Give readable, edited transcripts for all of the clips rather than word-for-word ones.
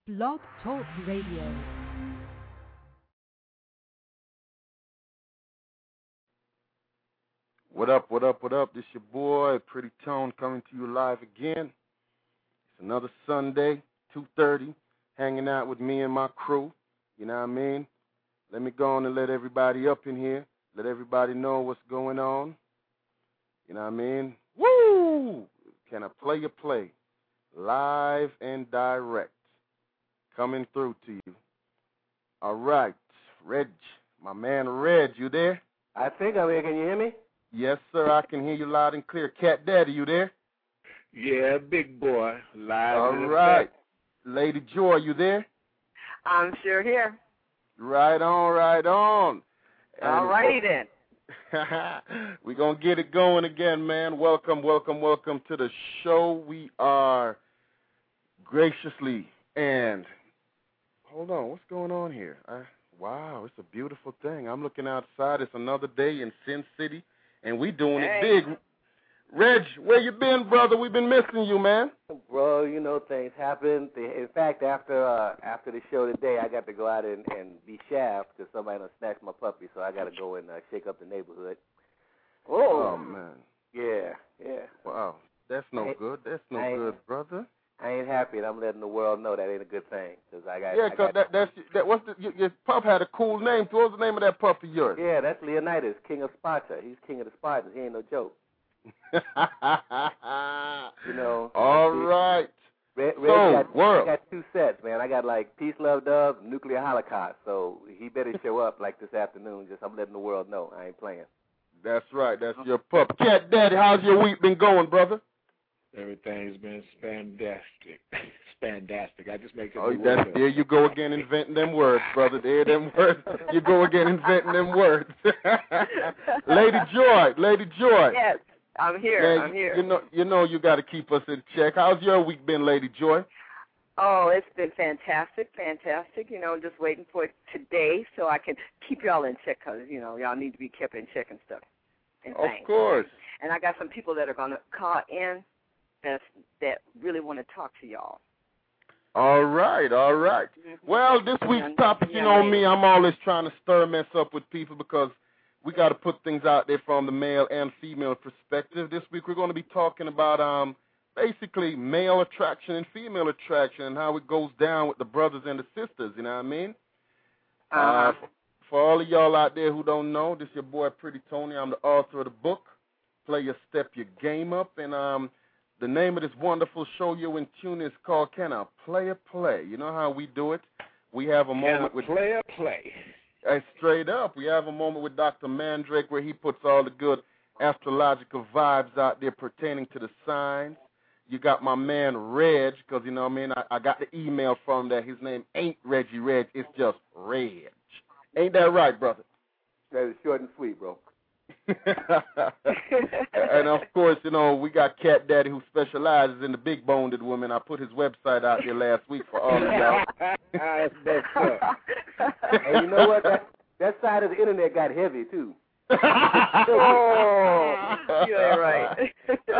Blog Talk Radio. What up, what up, what up? This your boy, Pretty Tone, coming to you live again. It's another Sunday, 2:30, hanging out with me and my crew. You know what I mean? Let me go on and let everybody up in here. Let everybody know what's going on. You know what I mean? Woo! Can I play your play? Live and direct. Coming through to you. All right. Reg, my man Reg, you there? I think I'm here. Can you hear me? Yes, sir. I can hear you loud and clear. Cat Daddy, you there? Yeah, big boy. Live. All right. Lady Joy, you there? I'm sure here. Right on, right on. All righty then. We're going to get it going again, man. Welcome, welcome, welcome to the show. We are graciously and hold on, what's going on here? Wow, it's a beautiful thing. I'm looking outside. It's another day in Sin City, and we doing it big. Reg, where you been, brother? We've been missing you, man. Bro, you know things happen. In fact, after the show today, I got to go out and be shaft because somebody done snatched my puppy, so I got to go and shake up the neighborhood. Oh, man. Yeah. Wow, that's no good. That's no good, brother. I ain't happy, and I'm letting the world know that ain't a good thing. Cause your pup had a cool name. What was the name of that pup of yours? Yeah, that's Leonidas, King of Sparta. He's king of the Spartans. He ain't no joke. You know. All right. I got two sets, man. I got like Peace, Love, Dove, Nuclear Holocaust. So he better show up like this afternoon. Just I'm letting the world know I ain't playing. That's right. That's your pup. Cat Daddy, how's your week been going, brother? Everything's been fantastic. I just make it. There you go again inventing them words, brother. There them words. You go again inventing them words. Lady Joy. Yes, I'm here. Man, I'm here. You know you got to keep us in check. How's your week been, Lady Joy? Oh, it's been fantastic. You know, just waiting for it today so I can keep y'all in check because, you know, y'all need to be kept in check and stuff. And of course. And I got some people that are going to call in that really want to talk to y'all. All right. Mm-hmm. Well, this week's topic, you know me, I'm always trying to stir mess up with people because we got to put things out there from the male and female perspective. This week we're going to be talking about basically male attraction and female attraction and how it goes down with the brothers and the sisters, you know what I mean? For all of y'all out there who don't know, this is your boy Pretty Tony. I'm the author of the book, Play Your Step Your Game Up, and the name of this wonderful show you're in tune is called Can I Play a Play? You know how we do it? We have a moment with Play a Play. Straight up. We have a moment with Dr. Mandrake where he puts all the good astrological vibes out there pertaining to the signs. You got my man Reg, because, you know what I mean, I got the email from him that his name ain't Reggie Reg, it's just Reg. Ain't that right, brother? That is short and sweet, bro. And, of course, you know, we got Cat Daddy who specializes in the big-boned women. I put his website out there last week for all of y'all. And you know what? That side of the internet got heavy, too. Oh, you ain't right.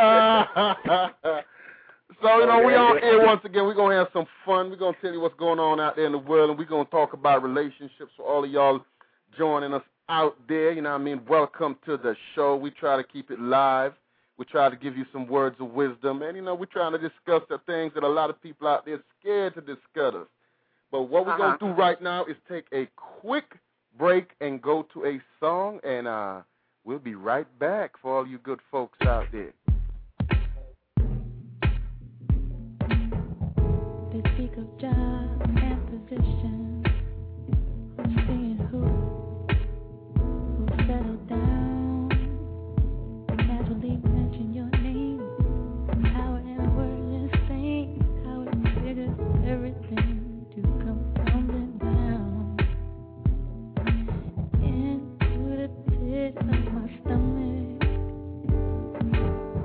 So, you know, we on air once again. We're going to have some fun. We're going to tell you what's going on out there in the world, and we're going to talk about relationships for all of y'all joining us out there. You know what I mean? Welcome to the show. We try to keep it live. We try to give you some words of wisdom. And, you know, we're trying to discuss the things that a lot of people out there are scared to discuss. But what we're going to do right now is take a quick break and go to a song, and we'll be right back for all you good folks out there. They speak of job and position, seeing who will settle down. Casually mention your name, how and wordless things, how it triggers everything to come tumbling down into the pit of my stomach.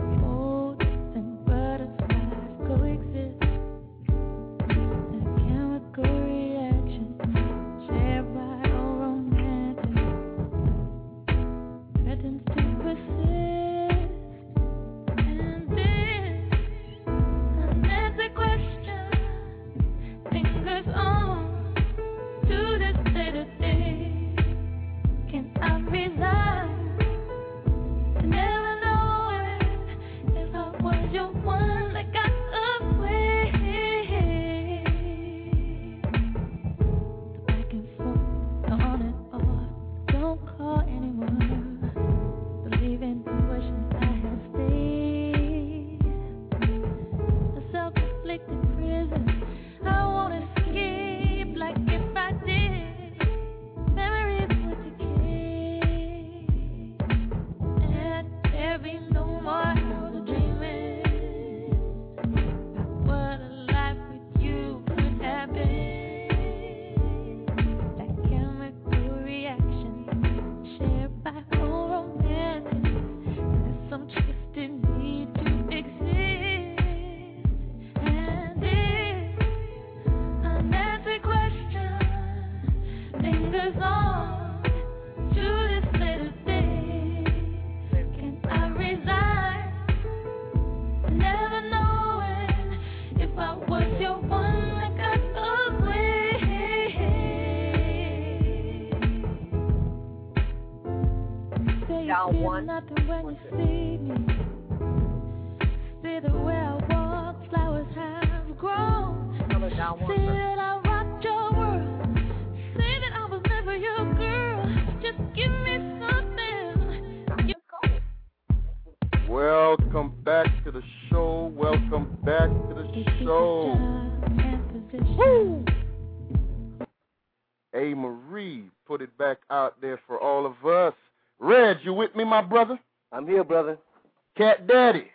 feel nothing when you see me. See the way I walk, flowers have grown. See that I rocked your world. Say that I was never your girl. Just give me something. Welcome back to the show. Welcome back to the show. Woo! A. Marie put it back out there for all of us. Reg, you with me, my brother? I'm here, brother. Cat Daddy.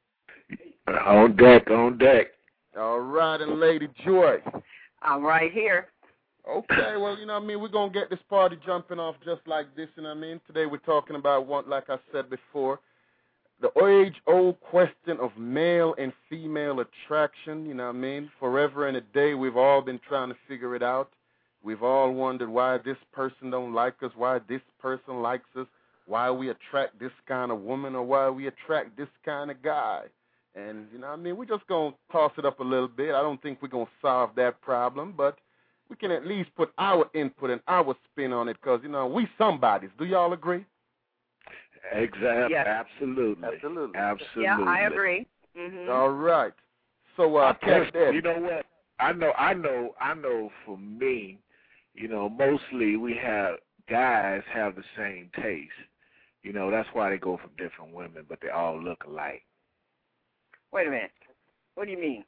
On deck, on deck. All right, and Lady Joy. I'm right here. Okay, well, you know what I mean? We're going to get this party jumping off just like this, you know what I mean? Today we're talking about, like I said before, the age-old question of male and female attraction, you know what I mean? Forever and a day, we've all been trying to figure it out. We've all wondered why this person don't like us, why this person likes us, why we attract this kind of woman, or why we attract this kind of guy. And, you know what I mean, we're just going to toss it up a little bit. I don't think we're going to solve that problem, but we can at least put our input and our spin on it because, you know, we somebodies. Do y'all agree? Exactly. Yes. Absolutely. Yeah, I agree. Mm-hmm. All right. So, you know what? I know for me, you know, mostly guys have the same taste. You know, that's why they go for different women, but they all look alike. Wait a minute. What do you mean?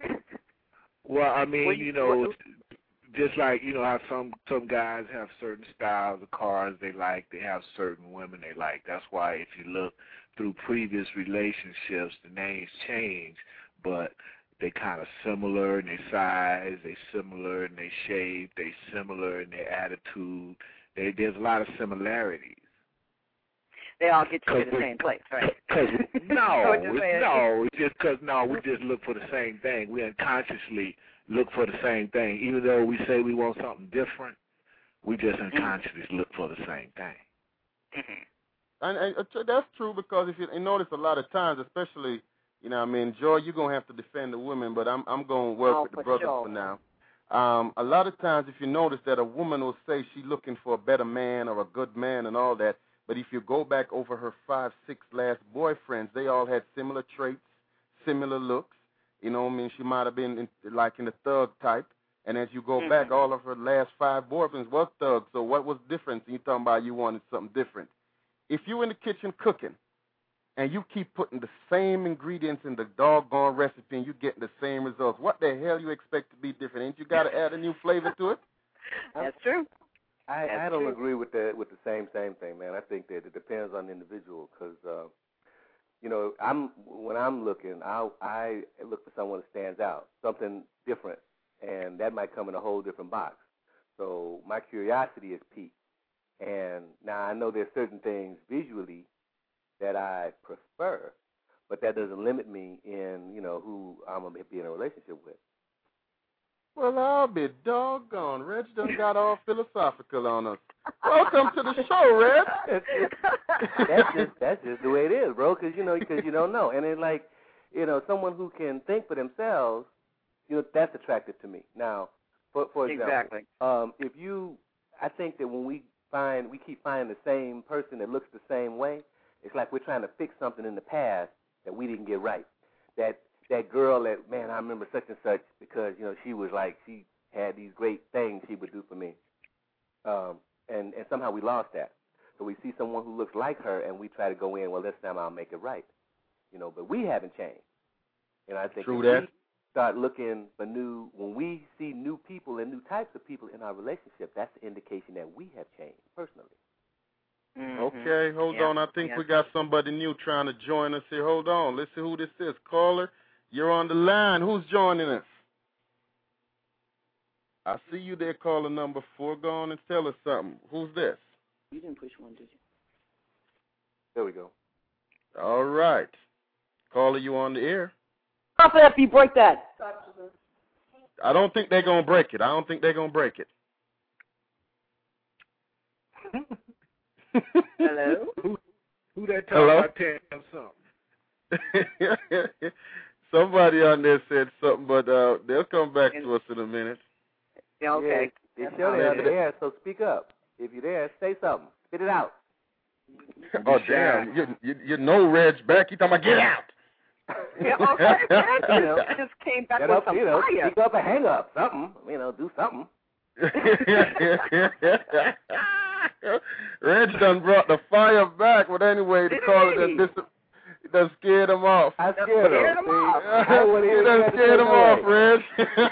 Well, I mean, you know, just like, you know, how some guys have certain styles of cars they like, they have certain women they like. That's why if you look through previous relationships, the names change, but they kind of similar in their size, they similar in their shape, they similar in their attitude. There's a lot of similarities. They all get you to the same place, right? No, it's just because we just look for the same thing. We unconsciously look for the same thing. Even though we say we want something different, we just unconsciously look for the same thing. Mm-hmm. And that's true because if you notice a lot of times, especially, you know what I mean, Joy, you're going to have to defend the women, but I'm going to work with the brothers for now. A lot of times if you notice that a woman will say she's looking for a better man or a good man and all that, but if you go back over her 5, 6 last boyfriends, they all had similar traits, similar looks. You know what I mean? She might have been in the thug type. And as you go back, all of her last 5 boyfriends was thugs. So what was different? You talking about you wanted something different. If you in the kitchen cooking and you keep putting the same ingredients in the doggone recipe and you getting the same results, what the hell you expect to be different? Ain't you got to add a new flavor to it? That's true. I don't agree with the same thing, man. I think that it depends on the individual because, you know, when I'm looking, I look for someone that stands out, something different, and that might come in a whole different box. So my curiosity is piqued. And now I know there's certain things visually that I prefer, but that doesn't limit me in, you know, who I'm going to be in a relationship with. Well, I'll be doggone. Reg done got all philosophical on us. Welcome to the show, Reg. That's just the way it is, bro, because you don't know. And it's like, you know, someone who can think for themselves, you know, that's attractive to me. Now, for example, exactly. I think that when we keep finding the same person that looks the same way, it's like we're trying to fix something in the past that we didn't get right. That girl that, man, I remember such and such because, you know, she was like, she had these great things she would do for me. And somehow we lost that. So we see someone who looks like her and we try to go in, well, this time I'll make it right. You know, but we haven't changed. And I think True if that. we start looking for when we see new people and new types of people in our relationship, that's the indication that we have changed personally. Mm-hmm. Okay, hold on. I think we got somebody new trying to join us here. Hold on. Let's see who this is. Caller, you're on the line. Who's joining us? I see you there, caller number 4. Go on and tell us something. Who's this? You didn't push one, did you? There we go. All right. Caller, you on the air. Stop it if you break that. I don't think they're going to break it. Hello? Who that talking about telling them something? Somebody on there said something, but they'll come back to us in a minute. Yeah, okay. They show they're on the air, so speak up. If you're there, say something. Spit it out. Oh, damn. You know Reg back. You talking about get out. Yeah, okay, you know, I just came back with some fire. Pick up a hang up, something, do something. Reg done brought the fire back, but anyway, to call it it done scared him off. I scared him off. You done scared him off, Reg.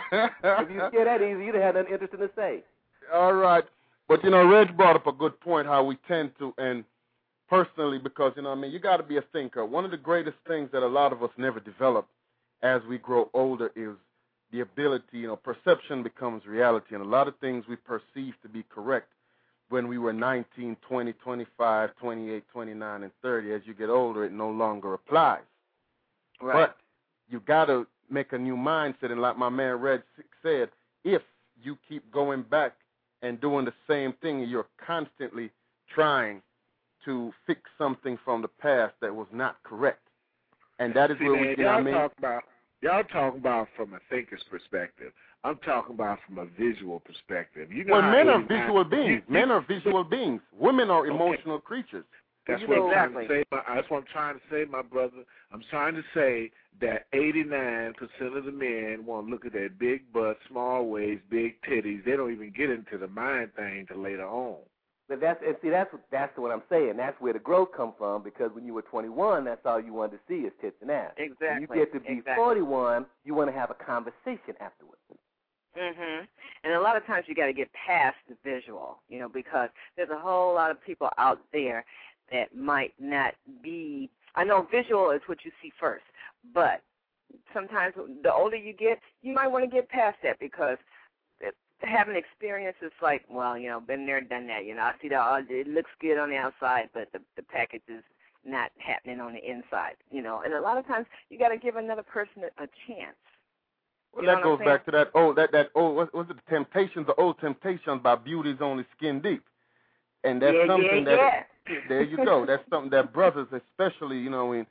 If you scared that easy, you'd have had nothing interesting to say. All right. But, Reg brought up a good point, how we tend to, and personally, because, you got to be a thinker. One of the greatest things that a lot of us never develop as we grow older is the ability, perception becomes reality. And a lot of things we perceive to be correct when we were 19, 20, 25, 28, 29, and 30. As you get older, it no longer applies. Right. But you got to make a new mindset. And like my man Red said, if you keep going back and doing the same thing, you're constantly trying to fix something from the past that was not correct. And that is where we get, y'all talking about from a thinker's perspective. I'm talking about from a visual perspective. Men are visual beings. Men are visual beings. Women are emotional creatures. That's what I'm trying to say. That's what I'm trying to say, my brother. I'm trying to say that 89% of the men want to look at their big butts, small waist, big titties. They don't even get into the mind thing till later on. But that's what I'm saying. That's where the growth comes from, because when you were 21, that's all you wanted to see is tits and ass. Exactly. When you get to be 41, you want to have a conversation afterwards. Mhm. And a lot of times you got to get past the visual, because there's a whole lot of people out there that might not be. I know visual is what you see first, but sometimes the older you get, you might want to get past that, because having experiences like, been there, done that. I see that it looks good on the outside, but the package is not happening on the inside. And a lot of times you got to give another person a chance. Well, that goes back to that old, what was it, the Temptations, the old Temptations by Beauty's Only Skin Deep. And that's something that, there you go, that's something that brothers especially,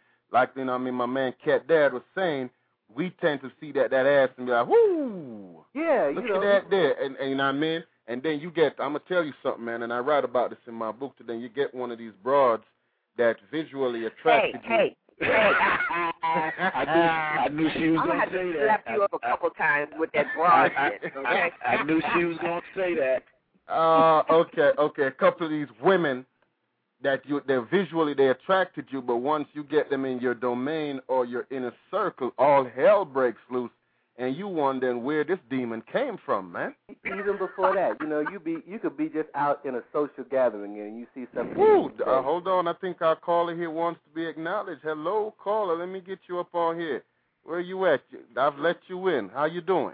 my man Cat Dad was saying, we tend to see that ass and be like, whoo, yeah, look at that there. And you know what I mean? And then you get, I'm going to tell you something, man, and I write about this in my book today, you get one of these broads that visually attracted you. I knew she was going to say that. I'm going to have to slap you up a couple times with that broad shit, okay? I knew she was going to say that. Okay. A couple of these women that they're visually they attracted you, but once you get them in your domain or your inner circle, all hell breaks loose, and you wondering where this demon came from, man. Even before that, you could be just out in a social gathering and you see something. Hold on, I think our caller here wants to be acknowledged. Hello, caller, let me get you up on here. Where you at? I've let you in. How you doing?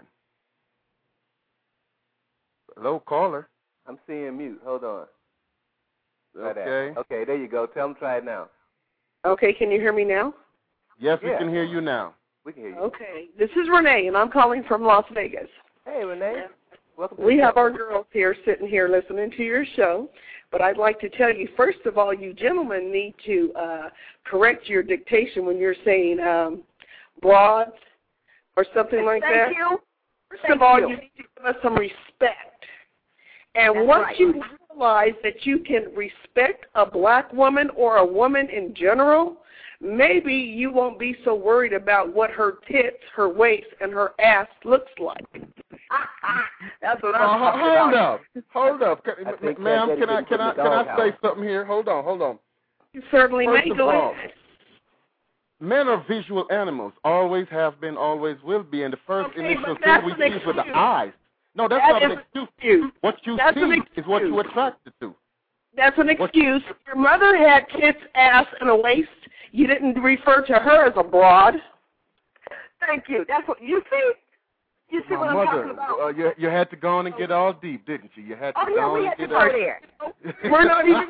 Hello, caller. I'm seeing mute. Hold on. Okay. Okay, there you go. Tell them try it now. Okay, can you hear me now? Yes, we can hear you now. We can hear you. Okay, this is Renee, and I'm calling from Las Vegas. Hey, Renee. Welcome. We have our girls here sitting here listening to your show, but I'd like to tell you, first of all, you gentlemen need to correct your dictation when you're saying broads or something like that. Thank you. First of all, you need to give us some respect. And once you realize that you can respect a black woman or a woman in general, maybe you won't be so worried about what her tits, her waist, and her ass looks like. That's what I'm talking about. Hold up. Ma'am, can I say something here? Hold on. You certainly may. Go ahead. Men are visual animals. Always have been, always will be. And the first initial thing we use with the eyes. No, that's not an excuse. What you see is what you're attracted to. That's an excuse. If your mother had tits, ass, and a waist, you didn't refer to her as a broad. Thank you. That's what you see. You see what I'm talking about? You had to go on and get all deep, didn't you? You had to go on and get all there. We're not even.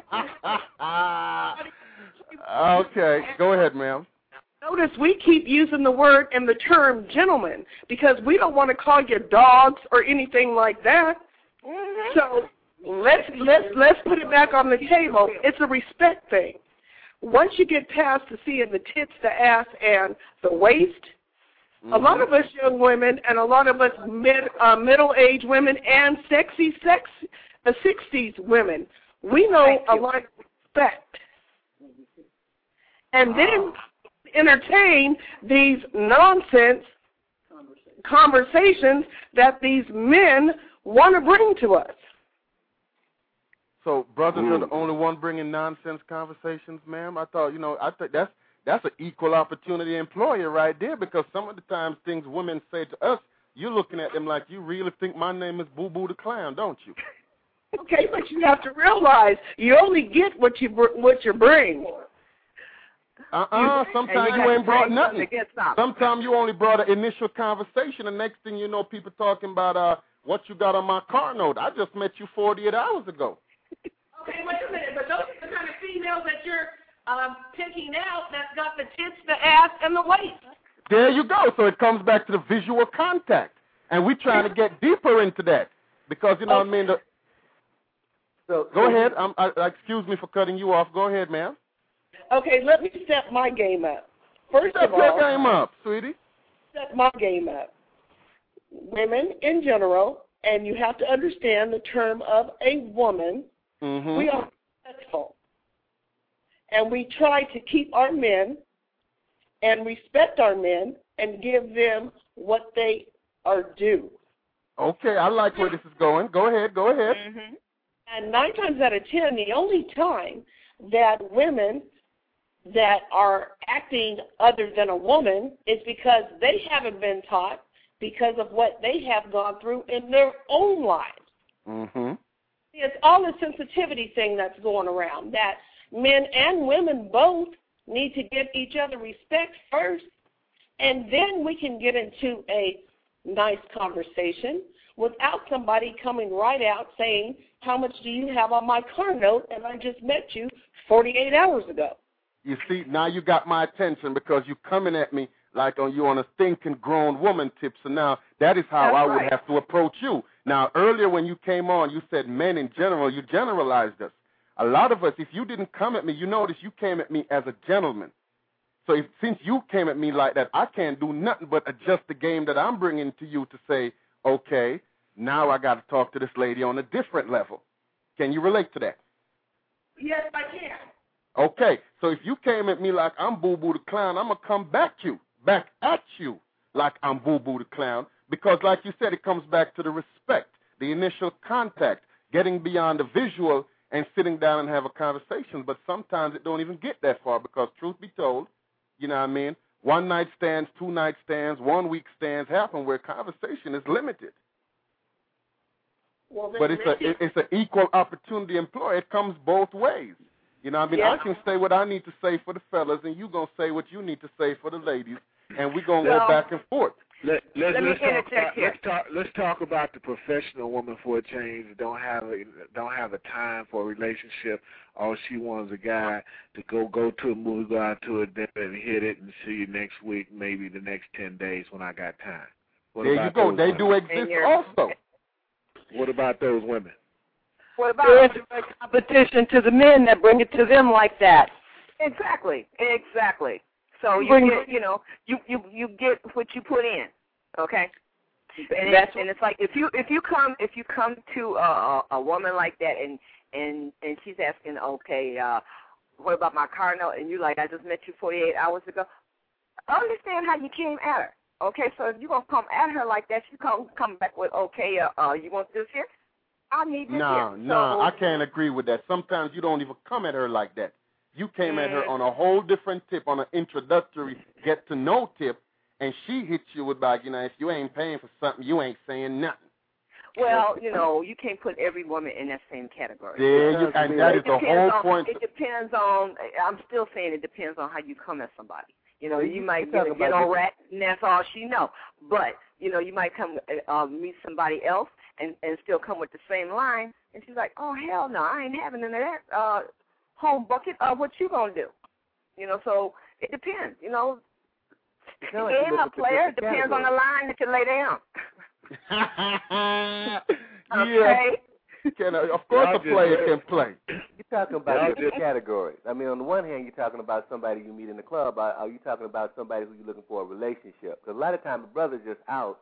Okay, go ahead, ma'am. Notice we keep using the word and the term gentleman because we don't want to call you dogs or anything like that. Mm-hmm. So let's put it back on the table. It's a respect thing. Once you get past to seeing the tits, the ass, and the waist, a lot of us young women and a lot of us middle-aged women and sexy 60s women, we know a lot of respect. and then entertain these nonsense conversations that these men want to bring to us. So brothers are the only one bringing nonsense conversations, ma'am? I thought that's an equal opportunity employer right there, because some of the times things women say to us, you're looking at them like, you really think my name is Boo Boo the Clown, don't you? Okay, but you have to realize you only get what you bring. Sometimes you ain't brought nothing. Sometimes you only brought an initial conversation, and next thing you know, people talking about what you got on my car note. I just met you 48 hours ago. Okay, wait a minute, but those are the kind of females that you're picking out that's got the tits, the ass, and the waist. There you go. So it comes back to the visual contact, and we're trying to get deeper into that because, you know what I mean? So go ahead. Excuse me for cutting you off. Go ahead, ma'am. Okay, let me step my game up. First Step of all, your game up, sweetie. Step my game up. Women in general, and you have to understand the term of a woman, we are respectful. And we try to keep our men and respect our men and give them what they are due. Okay, I like where this is going. Go ahead. And 9 times out of 10, the only time that women that are acting other than a woman is because they haven't been taught because of what they have gone through in their own lives. It's all a sensitivity thing that's going around, that men and women both need to give each other respect first, and then we can get into a nice conversation without somebody coming right out saying, how much do you have on my car note, and I just met you 48 hours ago. You see, now you got my attention because you're coming at me like you on a thinking grown woman tip. So now that is how I would have to approach you. Now, earlier when you came on, you said men in general. You generalized us. A lot of us, if you didn't come at me, you notice you came at me as a gentleman. So since you came at me like that, I can't do nothing but adjust the game that I'm bringing to you to say, okay, now I got to talk to this lady on a different level. Can you relate to that? Yes, I can. Okay, so if you came at me like I'm Boo Boo the Clown, I'm going to come back at you like I'm Boo Boo the Clown, because like you said, it comes back to the respect, the initial contact, getting beyond the visual and sitting down and have a conversation. But sometimes it don't even get that far because, truth be told, you know what I mean, 1 night stands, 2 night stands, 1 week stands happen where conversation is limited. Well, but it's an equal opportunity employer. It comes both ways. You know what I mean? I can say what I need to say for the fellas, and you going to say what you need to say for the ladies, and we're going to go back and forth. Let's talk about the professional woman for a change that don't have a time for a relationship. All she wants is a guy to go to a movie, go out to a dinner, and hit it, and see you next week, maybe the next 10 days when I got time. There you go. They do exist also. What about those women? What about there's competition to the men that bring it to them like that? Exactly. So you get what you put in, okay? And it's like if you come to a woman like that and she's asking, okay, what about my car note? And you like, I just met you 48 hours ago. Understand how you came at her. Okay, so if you're going to come at her like that, she's going to come back with, okay, you want this here? I need this here. No, I can't agree with that. Sometimes you don't even come at her like that. You came at her on a whole different tip, on an introductory get-to-know tip, and she hits you with, like, if you ain't paying for something, you ain't saying nothing. Well, you can't put every woman in that same category. And that is the whole point. It depends on, I'm still saying it depends on how you come at somebody. You might get on rat, and that's all she know. But, you might come meet somebody else and still come with the same line, and she's like, oh, hell no, I ain't having none of that home bucket. What you going to do? So it depends. Game a player depends on the line that you lay down. Okay. Of course a player can play. You're talking about different categories. I mean, on the one hand, you're talking about somebody you meet in the club. Are you talking about somebody who you're looking for a relationship? Because a lot of times a brother's just out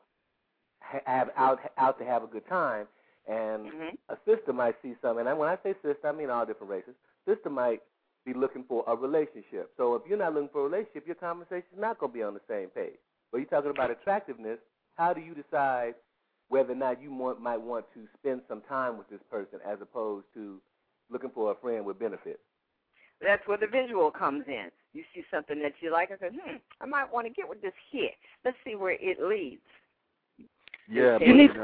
to have a good time, and a sister might see something. And when I say sister, I mean all different races. Sister might be looking for a relationship. So if you're not looking for a relationship, your conversation is not going to be on the same page. But you're talking about attractiveness. How do you decide whether or not you might want to spend some time with this person as opposed to looking for a friend with benefits? That's where the visual comes in. You see something that you like and say, I might want to get with this here. Let's see where it leads. Yeah, You need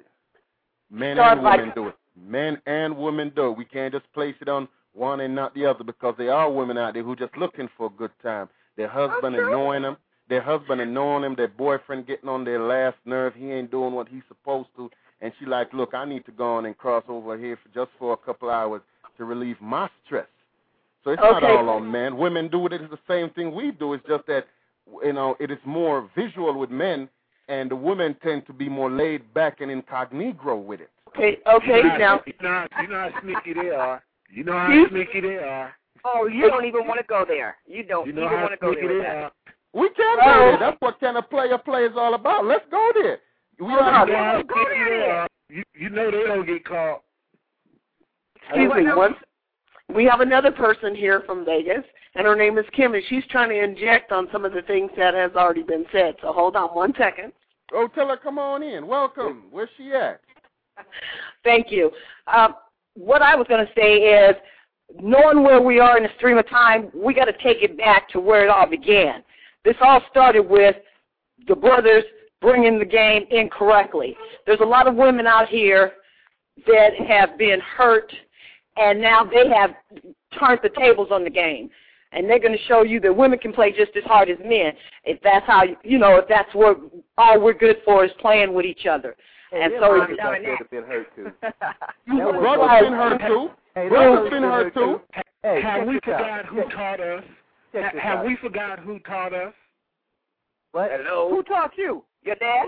men and women do it. Men and women do it. We can't just place it on one and not the other because there are women out there who just looking for a good time. Their husband annoying them. Their boyfriend getting on their last nerve. He ain't doing what he's supposed to. And she like, look, I need to go on and cross over here for a couple hours to relieve my stress. So it's not all on men. Women do it. It's the same thing we do. It's just that, it is more visual with men, and the women tend to be more laid back and incognito with it. Okay, now. You know how sneaky they are. You know how sneaky they are. Oh, you don't even want to go there. You don't even want to go there. We can go there. That's what kind of play is all about. Let's go there. Go there. You know they don't get caught. Excuse me, we have another person here from Vegas, and her name is Kim, and she's trying to inject on some of the things that has already been said. So hold on 1 second. Oh, tell her come on in. Welcome. Where's she at? Thank you. What I was going to say is, knowing where we are in the stream of time, we got to take it back to where it all began. This all started with the brothers bringing the game incorrectly. There's a lot of women out here that have been hurt, and now they have turned the tables on the game. And they're going to show you that women can play just as hard as men. If that's how, if that's what all we're good for is playing with each other. And so it's been hurt too. Brothers been hurt too. Brothers been hurt too. Have we forgot who taught us? Have we forgot who taught us? What? Hello? Who taught you? Your dad?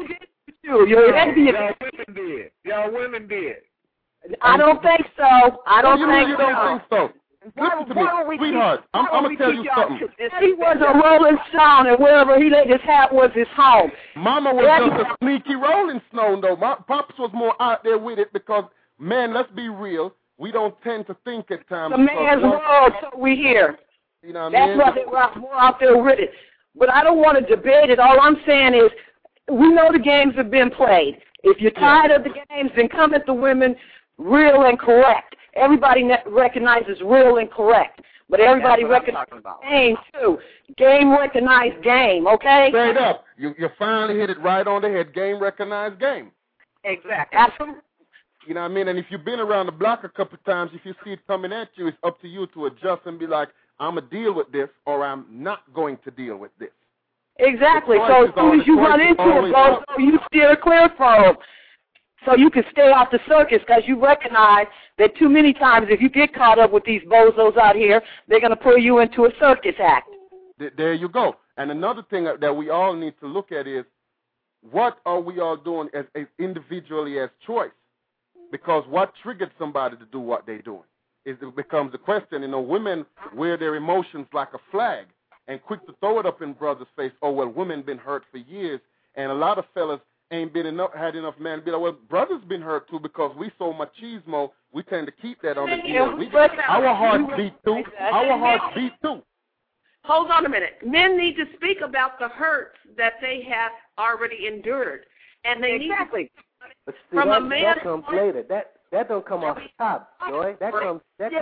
Y'all women did. I don't think so. I don't think so. Listen to me, sweetheart. I'm going to tell you something. He was a Rolling Stone, and wherever he laid his hat was his home. Mama was just a sneaky Rolling Stone, though. My pops was more out there with it because, man, let's be real, we don't tend to think at times. The man's world, so we hear. You know what I mean? That's why they were more out there with it. But I don't want to debate it. All I'm saying is, we know the games have been played. If you're tired of the games, then come at the women real and correct. Everybody recognizes real and correct, but everybody recognizes game too. Game recognized game, okay? Straight up. You finally hit it right on the head. Game recognized game. Exactly. Absolutely. You know what I mean? And if you've been around the block a couple of times, if you see it coming at you, it's up to you to adjust and be like, I'm going to deal with this or I'm not going to deal with this. Exactly. So as soon as you run into it, you steer clear from them. So you can stay off the circus because you recognize that too many times if you get caught up with these bozos out here, they're going to pull you into a circus act. There you go. And another thing that we all need to look at is what are we all doing as individually as choice? Because what triggered somebody to do what they're doing? It becomes a question. Women wear their emotions like a flag and quick to throw it up in brothers' face. Oh, well, women been hurt for years. And a lot of fellas ain't had enough men to be like, well, brothers been hurt too because we so machismo, we tend to keep that on the deal. Our hearts beat too. Our hearts beat too. Hold on a minute. Men need to speak about the hurts that they have already endured. And they need to, but see, from a man, that comes later. That don't come off the top, Joy. That comes later.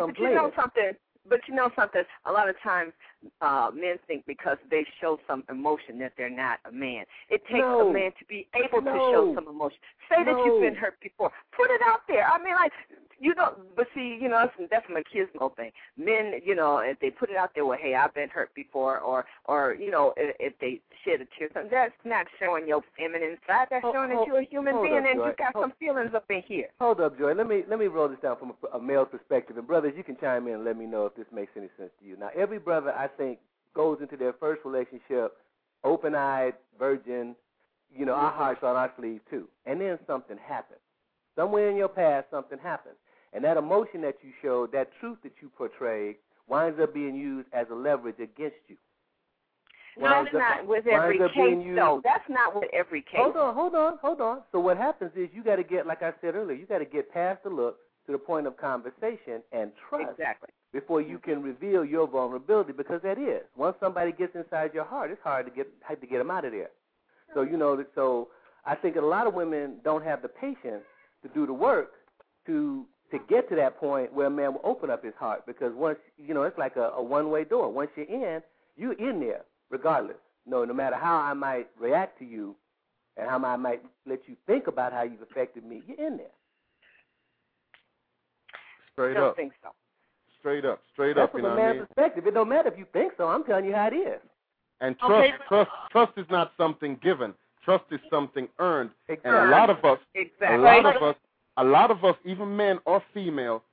But you know something? A lot of times men think because they show some emotion that they're not a man. It takes a man to be able to show some emotion. Say that you've been hurt before. Put it out there. I mean, but see, that's a machismo thing. Men, if they put it out there, well, hey, I've been hurt before, or if they shed a tear, that's not showing your feminine side. That's showing that you're a human being and you got some feelings up in here. Hold up, Joy. Let me roll this down from a male perspective. And brothers, you can chime in and let me know if this makes any sense to you. Now, every brother, I think, goes into their first relationship open-eyed, virgin, our hearts on our sleeve too. And then something happens. Somewhere in your past, something happens. And that emotion that you showed, that truth that you portrayed, winds up being used as a leverage against you. No, that's not with every case, though. That's not with every case. Hold on. So what happens is you got to get, like I said earlier, you got to get past the look, to the point of conversation and trust Exactly. before you can reveal your vulnerability, because that is. Once somebody gets inside your heart, it's hard to get them out of there. So, so I think a lot of women don't have the patience to do the work to get to that point where a man will open up his heart, because once, it's like a one-way door. Once you're in there regardless. No matter how I might react to you and how I might let you think about how you've affected me, you're in there. Straight I don't up. think so. Straight up. That's from a man's perspective. It don't matter if you think so. I'm telling you how it is. And trust is not something given. Trust is something earned. Exactly. And a lot of us, Exactly. a lot of us, even men or female,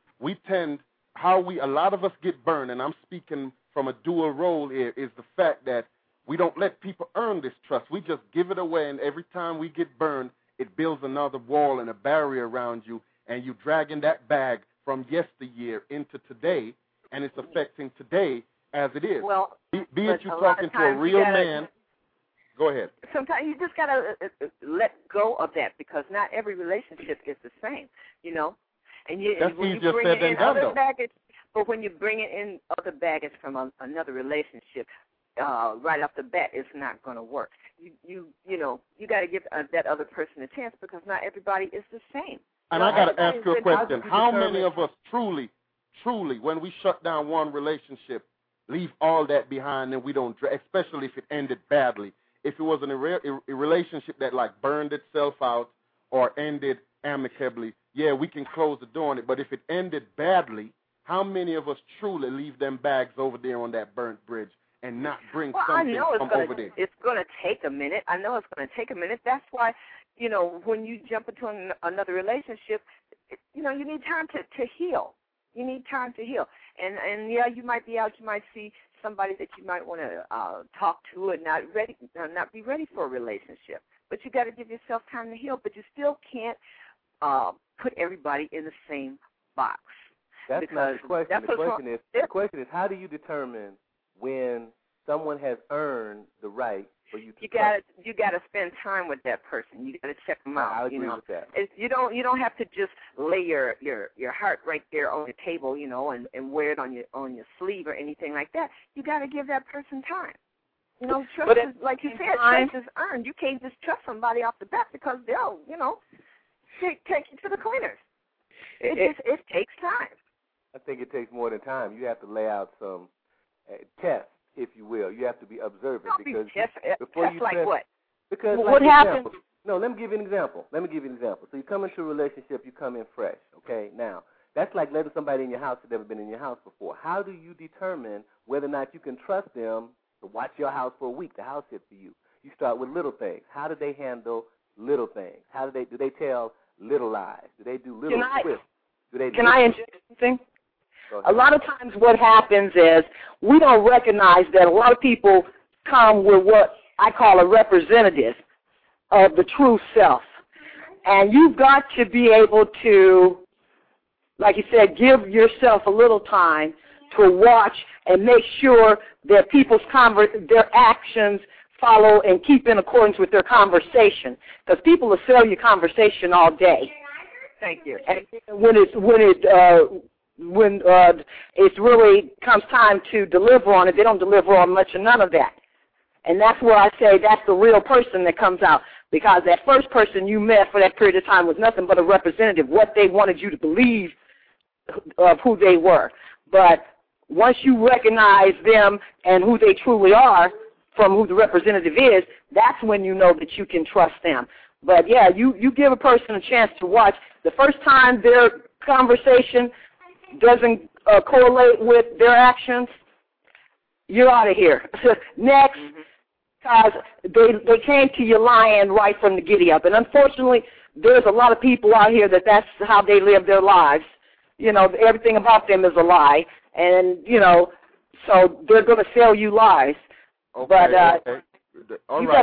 a lot of us get burned, and I'm speaking from a dual role here, is the fact that we don't let people earn this trust. We just give it away, and every time we get burned, it builds another wall and a barrier around you, and you dragging that bag from yesteryear into today, and it's affecting today as it is. Well, be it you talking to a real man. Go ahead. Sometimes you just got to let go of that, because not every relationship is the same, And That's when easier you bring said than in done, other though. baggage, but when you bring in other baggage from another relationship, right off the bat, it's not going to work. You got to give that other person a chance, because not everybody is the same. And I got to ask you a question. How many of us truly, when we shut down one relationship, leave all that behind and we don't, especially if it ended badly? If it was a relationship that like burned itself out or ended amicably, yeah, we can close the door on it. But if it ended badly, how many of us truly leave them bags over there on that burnt bridge and not bring something from over there? It's going to take a minute. I know it's going to take a minute. That's why, when you jump into another relationship, you need time to heal. You need time to heal. And yeah, you might be out. You might see somebody that you might want to talk to and not be ready for a relationship. But you got to give yourself time to heal. But you still can't put everybody in the same box. That's not the question. The question is, how do you determine when someone has earned the right for you to? You got to spend time with that person. You got to check them out. I agree with that. You don't have to just lay your heart right there on the table, and wear it on your sleeve or anything like that. You got to give that person time. Trust is, like you said, trust is earned. You can't just trust somebody off the bat, because they'll, take you to the cleaners. It takes time. I think it takes more than time. You have to lay out some tests, if you will. You have to be observant. Don't before test you like test, what? Because what happens? No, let me give you an example. So you come into a relationship, you come in fresh, okay? Now, that's like letting somebody in your house that's never been in your house before. How do you determine whether or not you can trust them to watch your house for a week, to house sit for you? You start with little things. How do they handle little things? Do they tell little lies? Do they do little twists? Can I inject something? A lot of times what happens is we don't recognize that a lot of people come with what I call a representative of the true self. And you've got to be able to, like you said, give yourself a little time to watch and make sure that people's their actions follow and keep in accordance with their conversation. Because people will sell you conversation all day. Thank you. And when it really comes time to deliver on it, they don't deliver on much or none of that. And that's where I say that's the real person that comes out, because that first person you met for that period of time was nothing but a representative, what they wanted you to believe of who they were. But once you recognize them and who they truly are from who the representative is, that's when you know that you can trust them. But, yeah, you give a person a chance to watch. The first time their conversation doesn't correlate with their actions, you're out of here. Next, because they came to you lying right from the giddy up. And unfortunately, there's a lot of people out here that's how they live their lives. Everything about them is a lie. And, so they're going to sell you lies. Okay, but okay. All you right.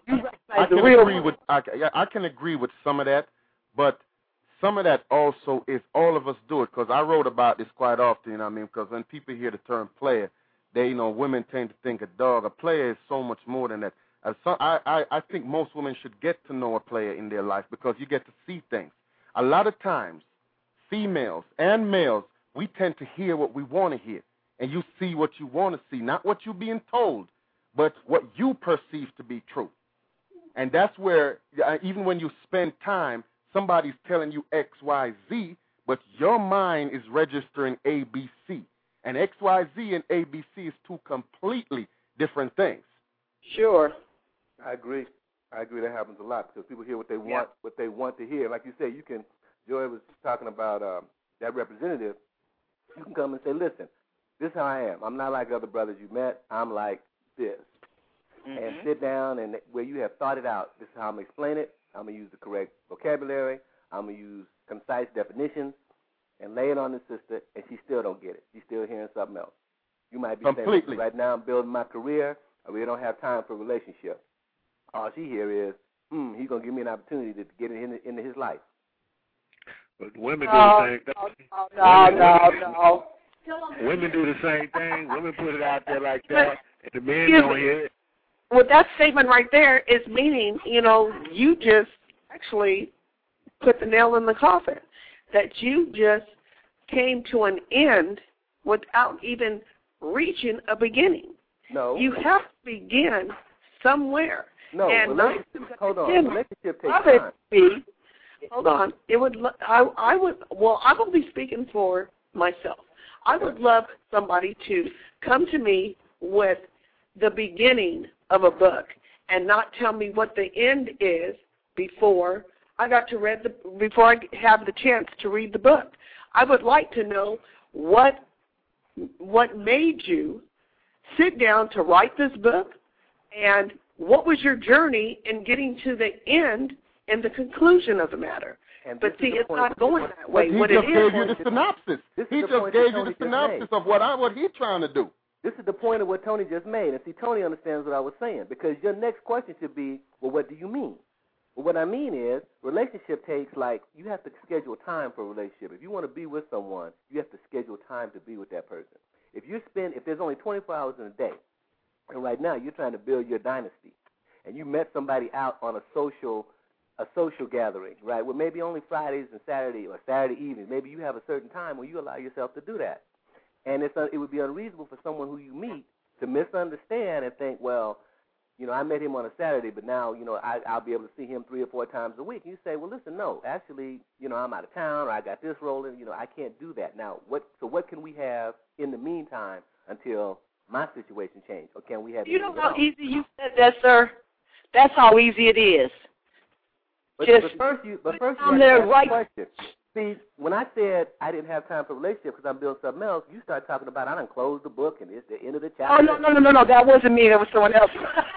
I can agree with some of that, but some of that also is all of us do it, because I wrote about this quite often, because when people hear the term player, women tend to think a dog. A player is so much more than that. I think most women should get to know a player in their life, because you get to see things. A lot of times, females and males, we tend to hear what we want to hear, and you see what you want to see, not what you're being told, but what you perceive to be true. And that's where, even when you spend time, somebody's telling you X, Y, Z, but your mind is registering A, B, C. And X, Y, Z and A, B, C is two completely different things. Sure. I agree. That happens a lot because people hear what they want to hear. Like you say, you can. Joy was talking about that representative. You can come and say, "Listen, this is how I am. I'm not like other brothers you met. I'm like this." Mm-hmm. And sit down and where you have thought it out. This is how I'm going to explain it. I'm going to use the correct vocabulary. I'm going to use concise definitions and lay it on the sister, and she still don't get it. She's still hearing something else. You might be saying, right now I'm building my career. I really don't have time for a relationship. All she hears is, he's going to give me an opportunity to get into his life. But women do the same thing. No. Women do the same thing. Women put it out there like that, and the men don't hear it. Well, that statement right there is meaning, you just actually put the nail in the coffin, that you just came to an end without even reaching a beginning. No. You have to begin somewhere. No, and hold on. Relationship takes time. Hold on. I'm going to be speaking for myself. I would love somebody to come to me with the beginning of a book and not tell me what the end is before I before I have the chance to read the book. I would like to know what made you sit down to write this book, and what was your journey in getting to the end and the conclusion of the matter. But see, it's not going that way. He just gave you the synopsis. He just gave you the synopsis of what he's trying to do. This is the point of what Tony just made. And see, Tony understands what I was saying, because your next question should be, well, what do you mean? Well, what I mean is relationship takes, you have to schedule time for a relationship. If you want to be with someone, you have to schedule time to be with that person. If there's only 24 hours in a day, and right now you're trying to build your dynasty, and you met somebody out on a social gathering, right? Well, maybe only Fridays and Saturday or Saturday evenings. Maybe you have a certain time where you allow yourself to do that. And it would be unreasonable for someone who you meet to misunderstand and think, well, I met him on a Saturday, but now, I'll be able to see him 3 or 4 times a week. And you say, well, listen, no, actually, I'm out of town, or I got this rolling, I can't do that. Now, what can we have in the meantime until my situation changes? Or can we have? You know how easy you said that, sir? That's how easy it is. But first you have to ask the question. See, when I said I didn't have time for a relationship because I'm building something else, you start talking about I done closed the book and it's the end of the chapter. Oh, no, that wasn't me. That was someone else.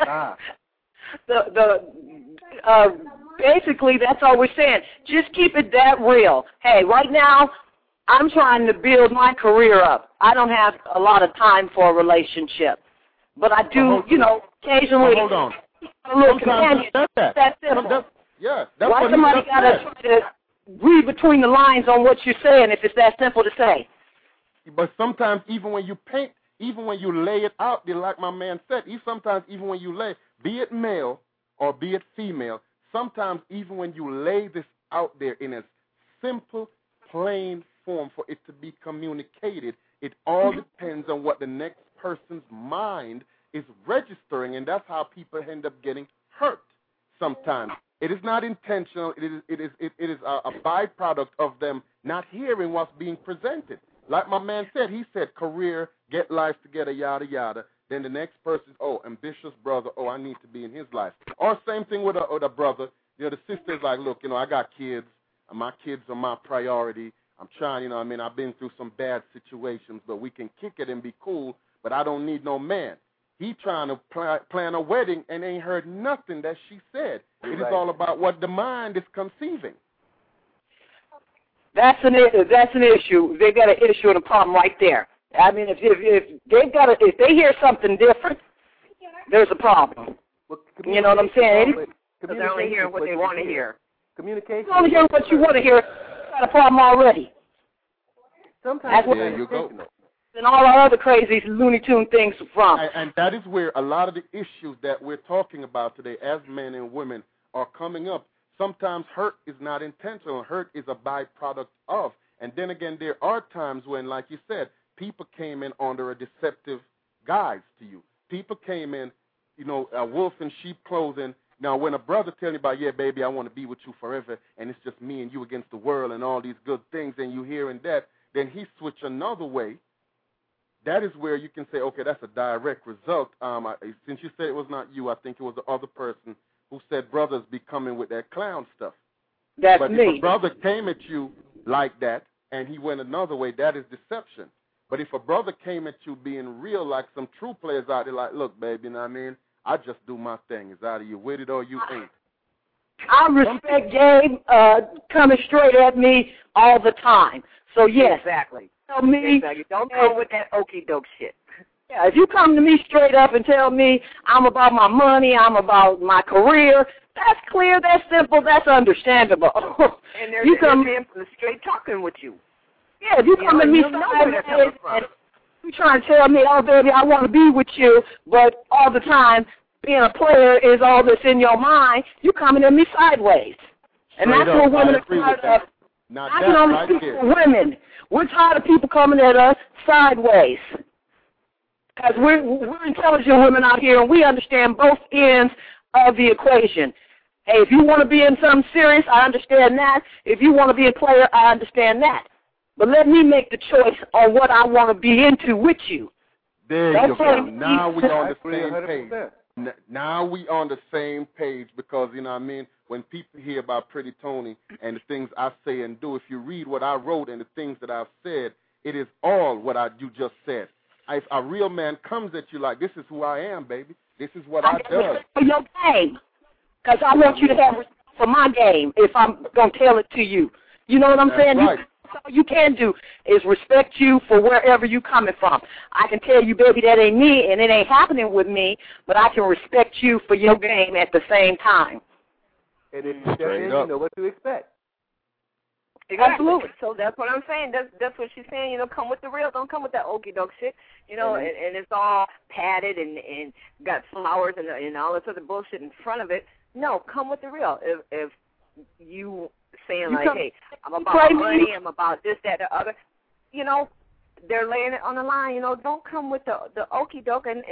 Basically, that's all we're saying. Just keep it that real. Hey, right now, I'm trying to build my career up. I don't have a lot of time for a relationship. But I do, occasionally. Hold on. A little companion. That's simple. That's why somebody got to try to read between the lines on what you're saying if it's that simple to say? But sometimes even when you paint, even when you lay it out there, like my man said, sometimes even when you lay, be it male or be it female, sometimes even when you lay this out there in a simple, plain form for it to be communicated, it all depends on what the next person's mind is registering, and that's how people end up getting hurt sometimes. It is not intentional. It is a byproduct of them not hearing what's being presented. Like my man said, he said career, get life together, yada, yada. Then the next person, ambitious brother, I need to be in his life. Or same thing with a brother. The sister's like, look, I got kids. My kids are my priority. I'm trying, I've been through some bad situations, but we can kick it and be cool, but I don't need no man. He trying to plan a wedding and ain't heard nothing that she said. It is all about what the mind is conceiving. That's an issue. They got an issue and a problem right there. I mean, if they hear something different, there's a problem. Well, you know what I'm saying? Because they're only hearing what they want to hear. Communication. You're only hearing what you want to hear. You got a problem already. Sometimes there you go. And all our other crazy Looney Tune things from. And that is where a lot of the issues that we're talking about today as men and women are coming up. Sometimes hurt is not intentional. Hurt is a byproduct of. And then again, there are times when, like you said, people came in under a deceptive guise to you. People came in, a wolf in sheep clothing. Now, when a brother tells you about, yeah, baby, I want to be with you forever, and it's just me and you against the world and all these good things, and you hearing that, then he switched another way. That is where you can say, okay, that's a direct result. Since you said it was not you, I think it was the other person who said brothers be coming with that clown stuff. That's but me. If a brother came at you like that and he went another way, that is deception. But if a brother came at you being real, like some true players out there, like, look, baby, you know what I mean? I just do my thing. It's either you with it or you ain't. I respect Gabe coming straight at me all the time. So, yes. Exactly. Tell me. Exactly. Don't come with that okey-doke shit. Yeah, if you come to me straight up and tell me I'm about my money, I'm about my career, that's clear, that's simple, that's understandable. And they're being straight talking with you. Yeah, if you come to me sideways and you trying to tell me, oh, baby, I want to be with you, but all the time being a player is all that's in your mind, you coming at me sideways. And Straight that's what women are tired of. I can only speak for women. We're tired of people coming at us sideways. Because we're intelligent women out here, and we understand both ends of the equation. Hey, if you want to be in something serious, I understand that. If you want to be a player, I understand that. But let me make the choice on what I want to be into with you. There you go. Now we on the same page. Now we on the same page because, you know what I mean, when people hear about Pretty Tony and the things I say and do, if you read what I wrote and the things that I've said, it is all what you just said. If a real man comes at you like, this is who I am, baby. This is what I do. For your game. Because I want you to have respect for my game if I'm going to tell it to you. You know what I'm saying? Right. All you can do is respect you for wherever you coming from. I can tell you, baby, that ain't me, and it ain't happening with me, but I can respect you for your game at the same time. And if you step in, you know what to expect. Exactly. Absolutely. So that's what I'm saying. That's what she's saying. Come with the real. Don't come with that okey-doke shit. And it's all padded and got flowers and all this other bullshit in front of it. No, come with the real. If you saying like, hey, I'm about money, I'm about this, that, the other, they're laying it on the line. Don't come with the okey-doke and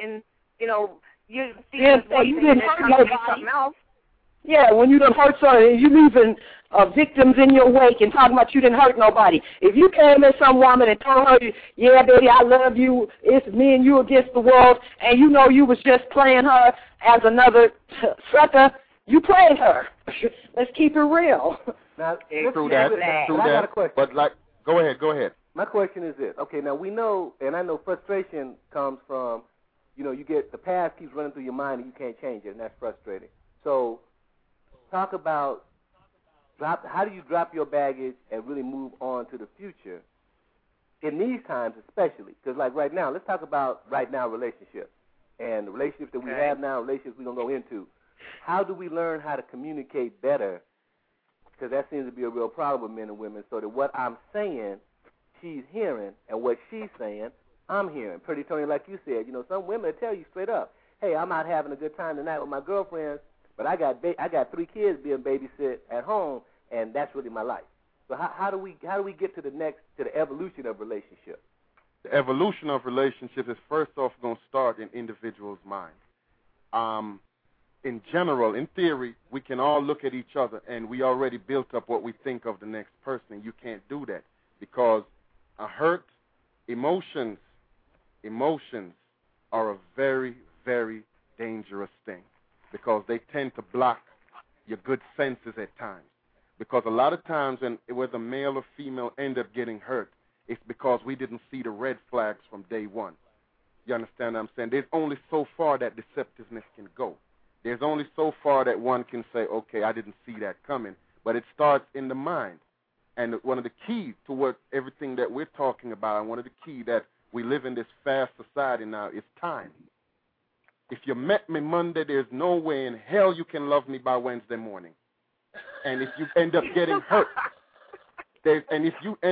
you see you didn't hurt nobody. Something else. Yeah, when you done hurt somebody, you leaving victims in your wake and talking about you didn't hurt nobody. If you came at some woman and told her, yeah, baby, I love you, it's me and you against the world, and you know you was just playing her as another sucker, you played her. Let's keep it real. Now, True that. I got a question. But, go ahead. My question is this. Okay, now we know, and I know frustration comes from, you get the past keeps running through your mind and you can't change it, and that's frustrating. So talk about how do you drop your baggage and really move on to the future in these times especially? Because like right now, let's talk about right now relationships and the relationships that we have now, relationships we're going to go into. How do we learn how to communicate better? Because that seems to be a real problem with men and women, so that what I'm saying, she's hearing, and what she's saying, I'm hearing. Pretty Tony, like you said, some women tell you straight up, hey, I'm out having a good time tonight with my girlfriends, but I got 3 kids being babysit at home, and that's really my life. So how do we get to the evolution of relationships? The evolution of relationships is first off going to start in individuals' mind. In general, in theory, we can all look at each other, and we already built up what we think of the next person. You can't do that because a hurt, emotions are a very, very dangerous thing because they tend to block your good senses at times. Because a lot of times whether male or female end up getting hurt, it's because we didn't see the red flags from day one. You understand what I'm saying? There's only so far that deceptiveness can go. There's only so far that one can say, okay, I didn't see that coming. But it starts in the mind. And one of the keys to what everything that we're talking about, and one of the key that we live in this fast society now is time. If you met me Monday, there's no way in hell you can love me by Wednesday morning. And if you end up getting hurt, then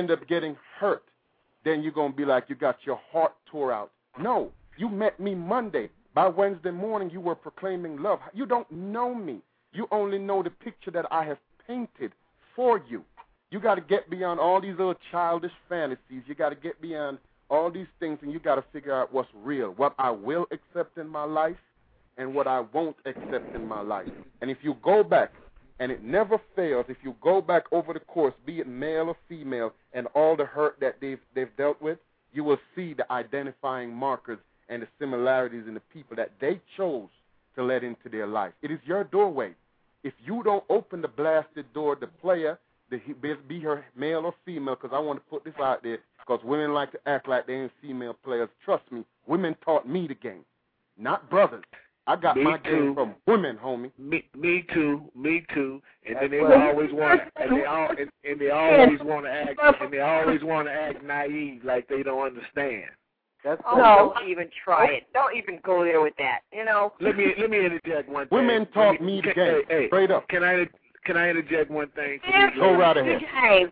you're going to be like you got your heart tore out. No, you met me Monday. By Wednesday morning, you were proclaiming love. You don't know me. You only know the picture that I have painted for you. You got to get beyond all these little childish fantasies. You got to get beyond all these things, and you got to figure out what's real, what I will accept in my life and what I won't accept in my life. And if you go back, and it never fails, if you go back over the course, be it male or female, and all the hurt that they've dealt with, you will see the identifying markers and the similarities in the people that they chose to let into their life. It is your doorway. If you don't open the blasted door, the player, be her male or female, because I want to put this out there, because women like to act like they ain't female players. Trust me, women taught me the game, not brothers. I got my game from women, homie. Me too. And then they always want, and they always want to act naive, like they don't understand. Don't even try it. Don't even go there with that. You know. Let me interject one thing. Women taught me the game. Straight up. Can I interject one thing? Go right ahead.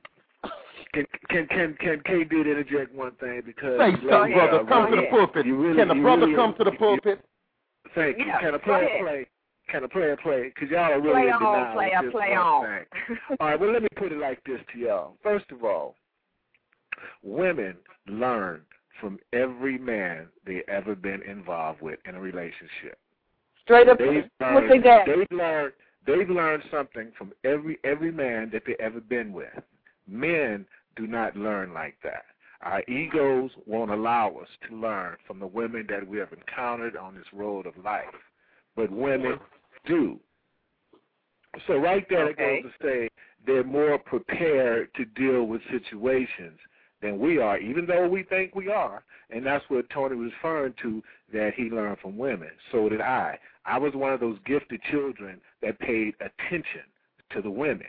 Can KD interject one thing? Because say something, brother. Come to the pulpit. Can the brother come to the pulpit? Thank you. Can a player play? Because y'all are really in denial. Play on. All right, well, let me put it like this to y'all. First of all, women learn from every man they ever been involved with in a relationship. Straight up, they've learned something from every man that they ever been with. Men do not learn like that. Our egos won't allow us to learn from the women that we have encountered on this road of life, but women do. So right there it goes to say they're more prepared to deal with situations than we are, even though we think we are. And that's what Tony was referring to, that he learned from women. So did I. I was one of those gifted children that paid attention to the women.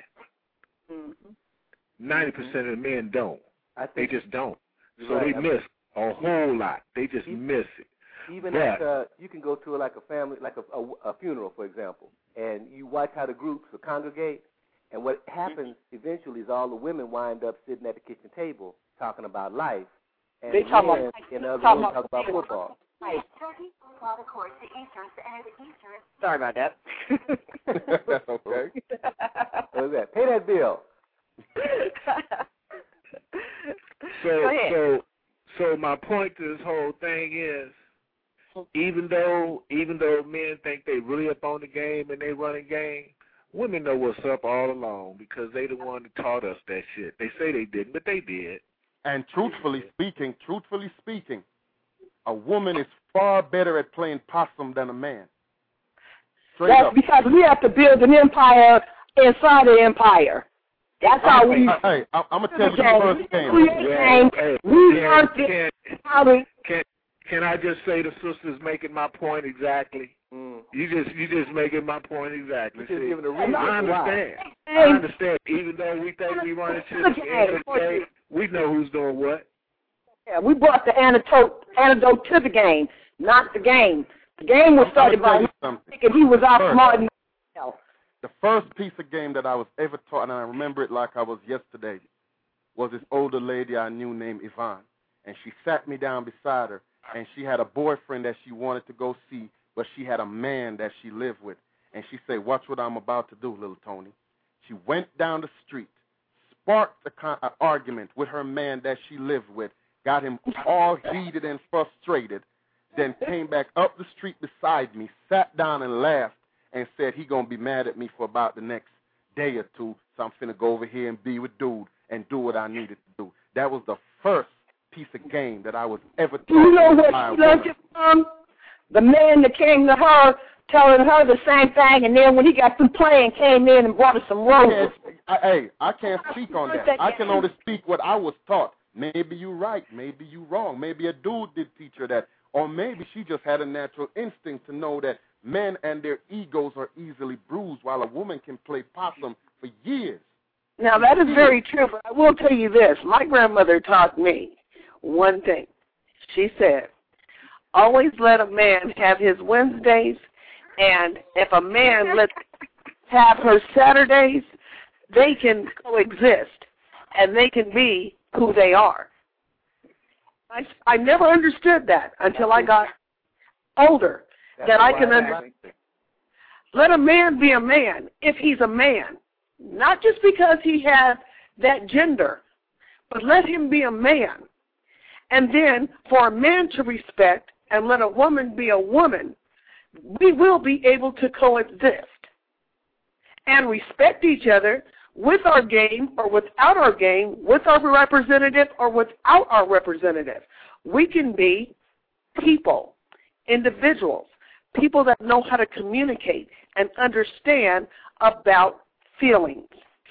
90% of the men don't. They just don't. So they miss a whole lot. They just miss it. Even at, you can go to like a family, like a funeral, for example, and you watch how the groups will congregate, and what happens eventually is all the women wind up sitting at the kitchen table talking about life, and they talk about football. Sorry about that. That's okay. What is that? Pay that bill. So my point to this whole thing is, even though men think they really up on the game and they running game, women know what's up all along because they the one that taught us that shit. They say they didn't, but they did. And truthfully speaking, a woman is far better at playing possum than a man. That's because we have to build an empire inside the empire. That's how we. Hey, I'm gonna tell you the first game. Can I just say the sister's making my point exactly? You just making my point exactly. See, I understand. Even though we think we run shit, at the end of the day, we know who's doing what. Yeah, we brought the antidote to the game, not the game. The game was started by him thinking he was outsmarting himself. The first piece of game that I was ever taught, and I remember it like I was yesterday, was this older lady I knew named Yvonne. And she sat me down beside her, and she had a boyfriend that she wanted to go see, but she had a man that she lived with. And she said, watch what I'm about to do, little Tony. She went down the street, sparked an argument with her man that she lived with, got him all heated and frustrated, then came back up the street beside me, sat down and laughed, and said he going to be mad at me for about the next day or two, so I'm finna go over here and be with dude and do what I needed to do. That was the first piece of game that I was ever taught. You know what she learned it from? The man that came to her telling her the same thing, and then when he got through playing, came in and brought her some roses. I can't speak on that. I can only speak what I was taught. Maybe you're right. Maybe you're wrong. Maybe a dude did teach her that. Or maybe she just had a natural instinct to know that men and their egos are easily bruised, while a woman can play possum for years. Now, that is very true, but I will tell you this. My grandmother taught me one thing. She said, always let a man have his Wednesdays, and if a man lets have her Saturdays, they can coexist, and they can be who they are. I never understood that until I got older. That I can understand. Let a man be a man if he's a man, not just because he has that gender, but let him be a man. And then for a man to respect and let a woman be a woman, we will be able to coexist and respect each other with our game or without our game, with our representative or without our representative. We can be people, individuals, people that know how to communicate and understand about feelings.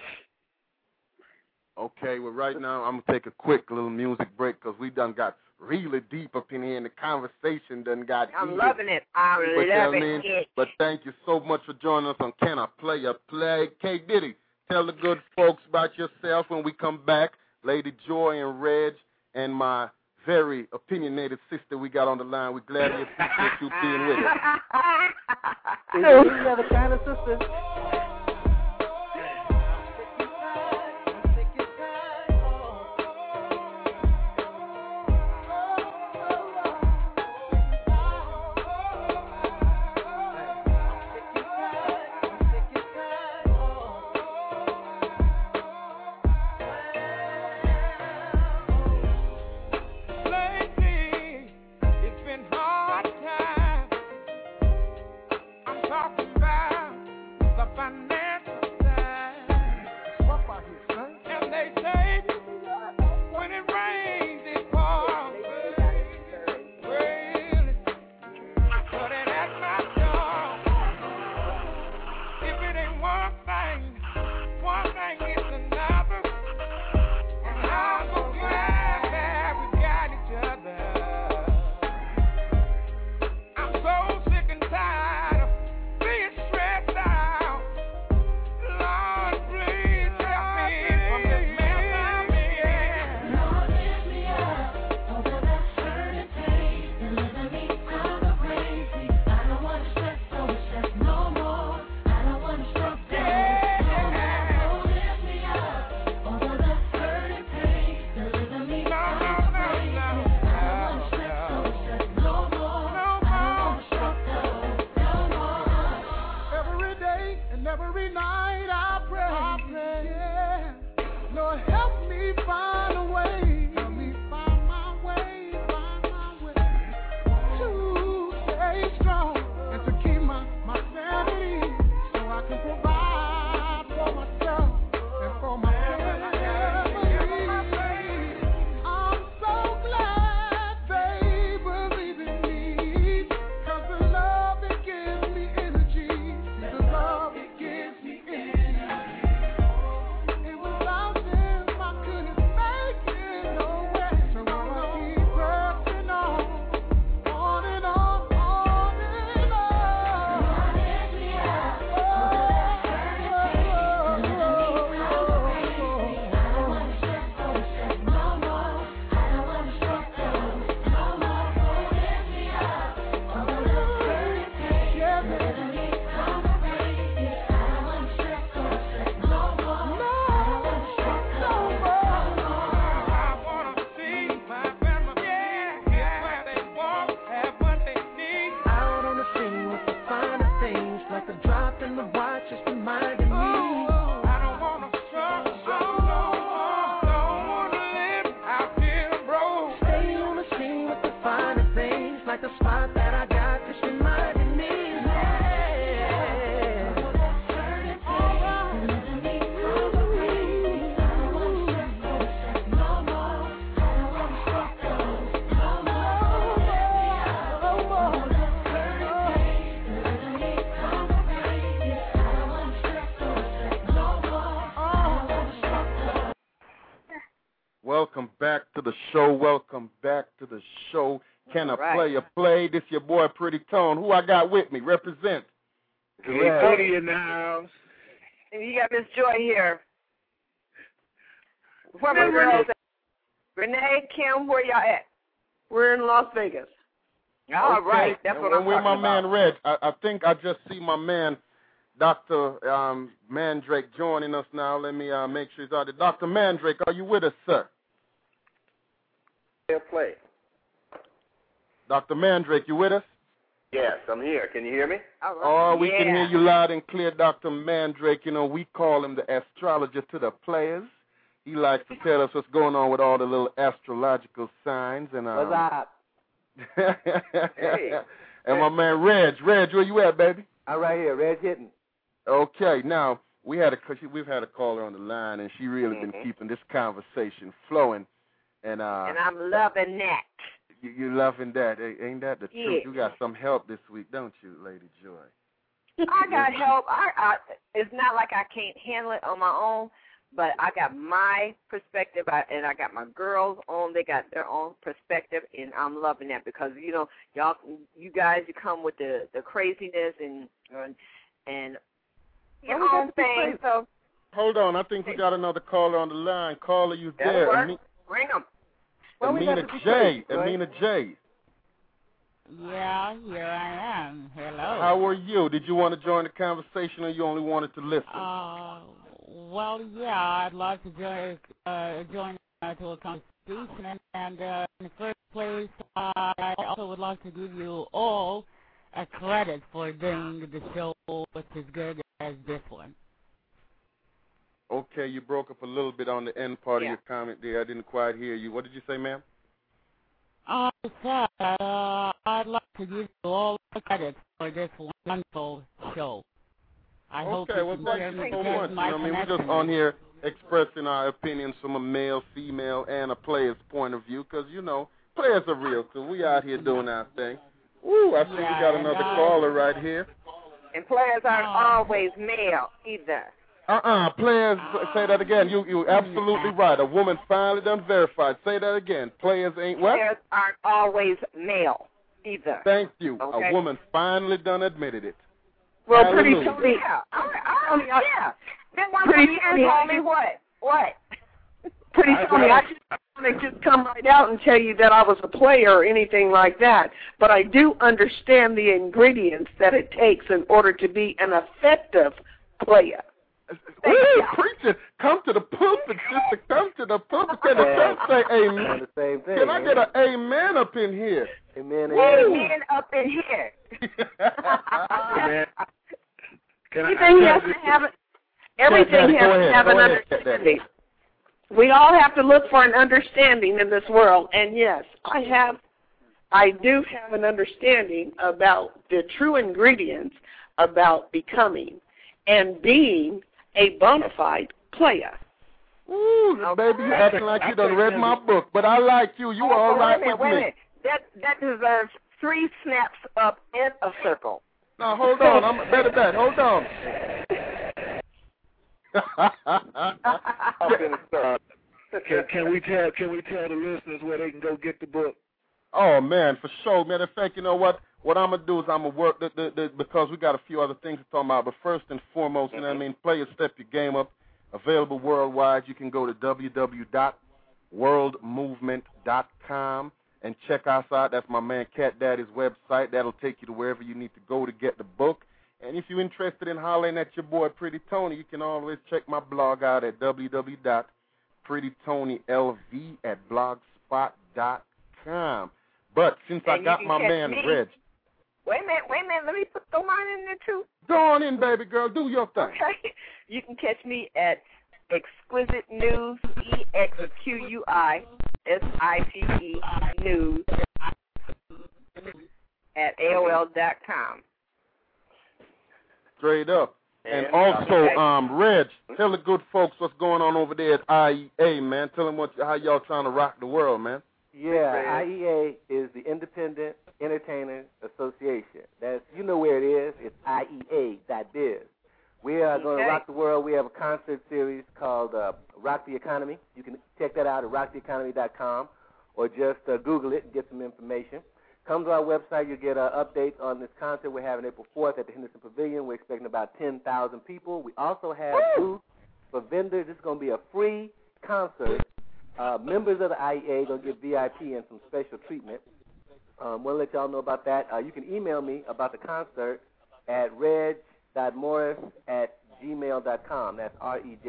Okay, well, right now I'm going to take a quick little music break because we done got really deep up in here and the conversation done got I'm heated. loving it. I'm loving it. But thank you so much for joining us on Can I Play a Play? K. Diddy, tell the good folks about yourself when we come back. Lady Joy and Reg and my very opinionated sister we got on the line. We're glad you appreciate you being with us. Is there any other kind of sister? Welcome back to the show. Welcome back to the show. Can I play a play? This your boy Pretty Tone. Who I got with me? Represent. Hey, Pretty in the house. And you got Miss Joy here. Where my girls at? Renee, Kim, where y'all at? We're in Las Vegas. All right. That's what I'm talking about. With my man Reg. I think I just see my man Dr. Mandrake joining us now. Let me make sure he's out there. Dr. Mandrake, are you with us, sir? Play. Dr. Mandrake, you with us? Yes, I'm here. Can you hear me? All right. Oh, we can hear you loud and clear, Dr. Mandrake. You know, we call him the astrologer to the players. He likes to tell us what's going on with all the little astrological signs. And What's up? Hey. And my man Reg, where you at, baby? I'm right here, Reg hitting. Okay, now we've had a caller on the line, and she really been keeping this conversation flowing, and I'm loving that. You're loving that, ain't that the truth? You got some help this week, don't you, Lady Joy? I got help. It's not like I can't handle it on my own, but I got my perspective, and I got my girls on. They got their own perspective, and I'm loving that because you guys, you come with the craziness and your own thing. So hold on, I think we got another caller on the line. Caller, you there? Bring them. Amina J. Yeah, here I am. Hello. How are you? Did you want to join the conversation, or you only wanted to listen? Well, yeah, I'd love to join to a conversation. And in the first place, I also would like to give you all a credit for doing the show which is good as this one. Okay, you broke up a little bit on the end part of your comment there. I didn't quite hear you. What did you say, ma'am? I said I'd like to give you all the credit for this wonderful show. I hope you can hear me so much. we're just on here expressing our opinions from a male, female, and a player's point of view because, players are real, too. We out here doing our thing. Ooh, I see we got another caller right here. And players aren't always male either. Players, say that again. You're absolutely right. A woman finally done verified. Say that again. Players ain't what? Players aren't always male either. Thank you. Okay. A woman finally done admitted it. Well, Hallelujah. pretty soon. Then one of you told me what? Pretty soon, I just want to just come right out and tell you that I was a player or anything like that, but I do understand the ingredients that it takes in order to be an effective player. Ooh, preacher, come to the pulpit, sister. Come to the pulpit. Can the church say amen? The same thing, Can I get an amen up in here? Amen. Amen up in here. Everything has to have an understanding. We all have to look for an understanding in this world, and yes, I do have an understanding about the true ingredients about becoming and being a bona fide player. Ooh, baby, you acting like you done read my book, but I like you. You all right with me. Wait a minute. That deserves 3 snaps up in a circle. Now, hold on. I'm better bet. Hold on. Can we tell the listeners where they can go get the book? Oh, man, for sure. Matter of fact, you know what? What I'm going to do is I'm going to work because we got a few other things to talk about. But first and foremost, play your step your game up. Available worldwide. You can go to www.worldmovement.com and check us out. That's my man Cat Daddy's website. That'll take you to wherever you need to go to get the book. And if you're interested in hollering at your boy Pretty Tony, you can always check my blog out at www.prettytonyLV@blogspot.com. But since I got my man Reg. Wait a minute. Let me throw mine in there, too. Go on in, baby girl. Do your thing. Okay. You can catch me at Exquisite News, EXQUISITE News at AOL.com. Straight up. And also, Reg, tell the good folks what's going on over there at IEA, man. Tell them how y'all trying to rock the world, man. Yeah, IEA is the Independent Entertainers Association. You know where it is. It's IEA.biz. We are going to rock the world. We have a concert series called Rock the Economy. You can check that out at rocktheeconomy.com or just Google it and get some information. Come to our website. You'll get updates on this concert we're having April 4th at the Henderson Pavilion. We're expecting about 10,000 people. We also have booths for vendors. This is going to be a free concert. Members of the IEA are going to get VIP and some special treatment. Want to let y'all know about that. You can email me about the concert at reg.morris@gmail.com. That's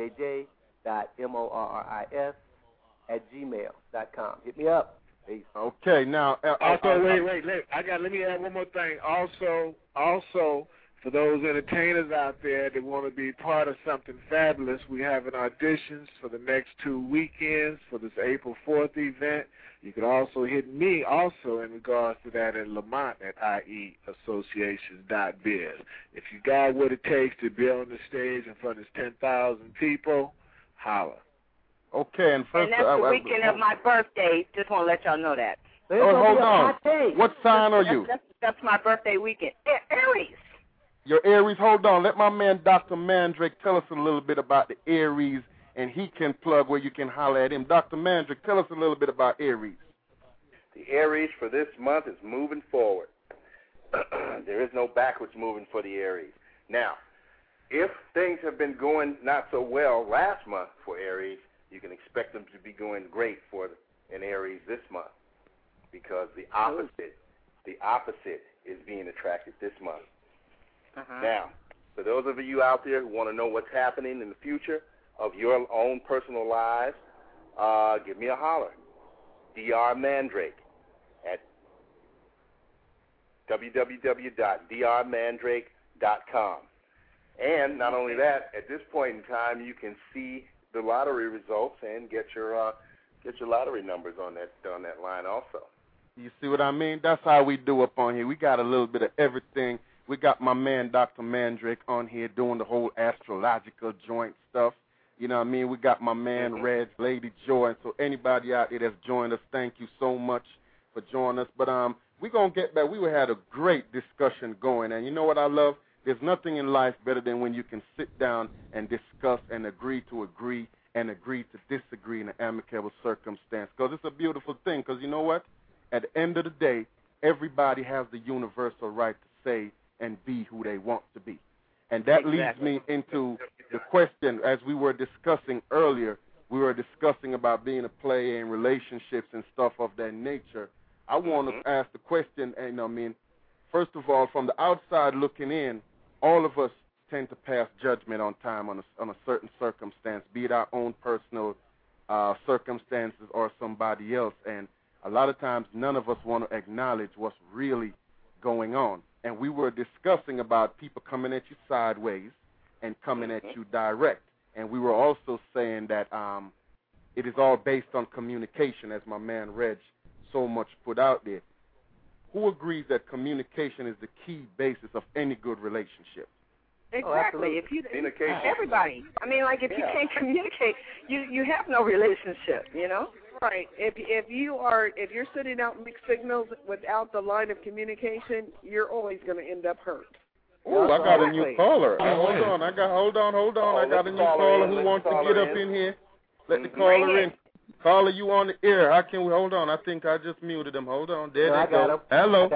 rejj.morris@gmail.com. Hit me up. Peace. Okay, now Also, wait. Let me add one more thing. Also, For those entertainers out there that want to be part of something fabulous, we have an auditions for the next 2 weekends for this April 4th event. You can also hit me also in regards to that in Lamont at ieassociations.biz. If you got what it takes to be on the stage in front of 10,000 people, holla. Okay, and first... And that's the weekend of my birthday. Just want to let y'all know that. Hold on. What sign are you? That's my birthday weekend. Aries. Your Aries, hold on. Let my man Dr. Mandrake tell us a little bit about the Aries, and he can plug where you can holler at him. Dr. Mandrake, tell us a little bit about Aries. The Aries for this month is moving forward. There is no backwards moving for the Aries. Now, if things have been going not so well last month for Aries, you can expect them to be going great for an Aries this month, because the opposite is being attracted this month. Now, for those of you out there who want to know what's happening in the future of your own personal lives, give me a holler. Dr. Mandrake at www.drmandrake.com. And not only that, at this point in time, you can see the lottery results and get your lottery numbers on that line also. You see what I mean? That's how we do up on here. We got a little bit of everything. We got my man Dr. Mandrake on here doing the whole astrological joint stuff. You know what I mean? We got my man Reg, Lady Joy. And so anybody out there that's joined us, thank you so much for joining us. But we're going to get back. We had a great discussion going. And you know what I love? There's nothing in life better than when you can sit down and discuss and agree to agree and agree to disagree in an amicable circumstance. Because it's a beautiful thing. Because you know what? At the end of the day, everybody has the universal right to say and be who they want to be. And that leads me into the question, as we were discussing earlier, we were discussing about being a player in relationships and stuff of that nature. I want to ask the question, and I mean, first of all, from the outside looking in, all of us tend to pass judgment on time on a certain circumstance, be it our own personal circumstances or somebody else. And a lot of times none of us want to acknowledge what's really going on. And we were discussing about people coming at you sideways and coming at you direct. And we were also saying that it is all based on communication, as my man Reg so much put out there. Who agrees that communication is the key basis of any good relationship? Exactly. Everybody. I mean, like, if you can't communicate, you have no relationship, you know? Right. If you're sending out mixed signals without the line of communication, you're always going to end up hurt. Oh, I got a new caller. Hold on. I got a new caller who wants to get up in here. Let the caller in. Caller, you on the air. How can we hold on? I think I just muted him. Hold on. There they go. Hello.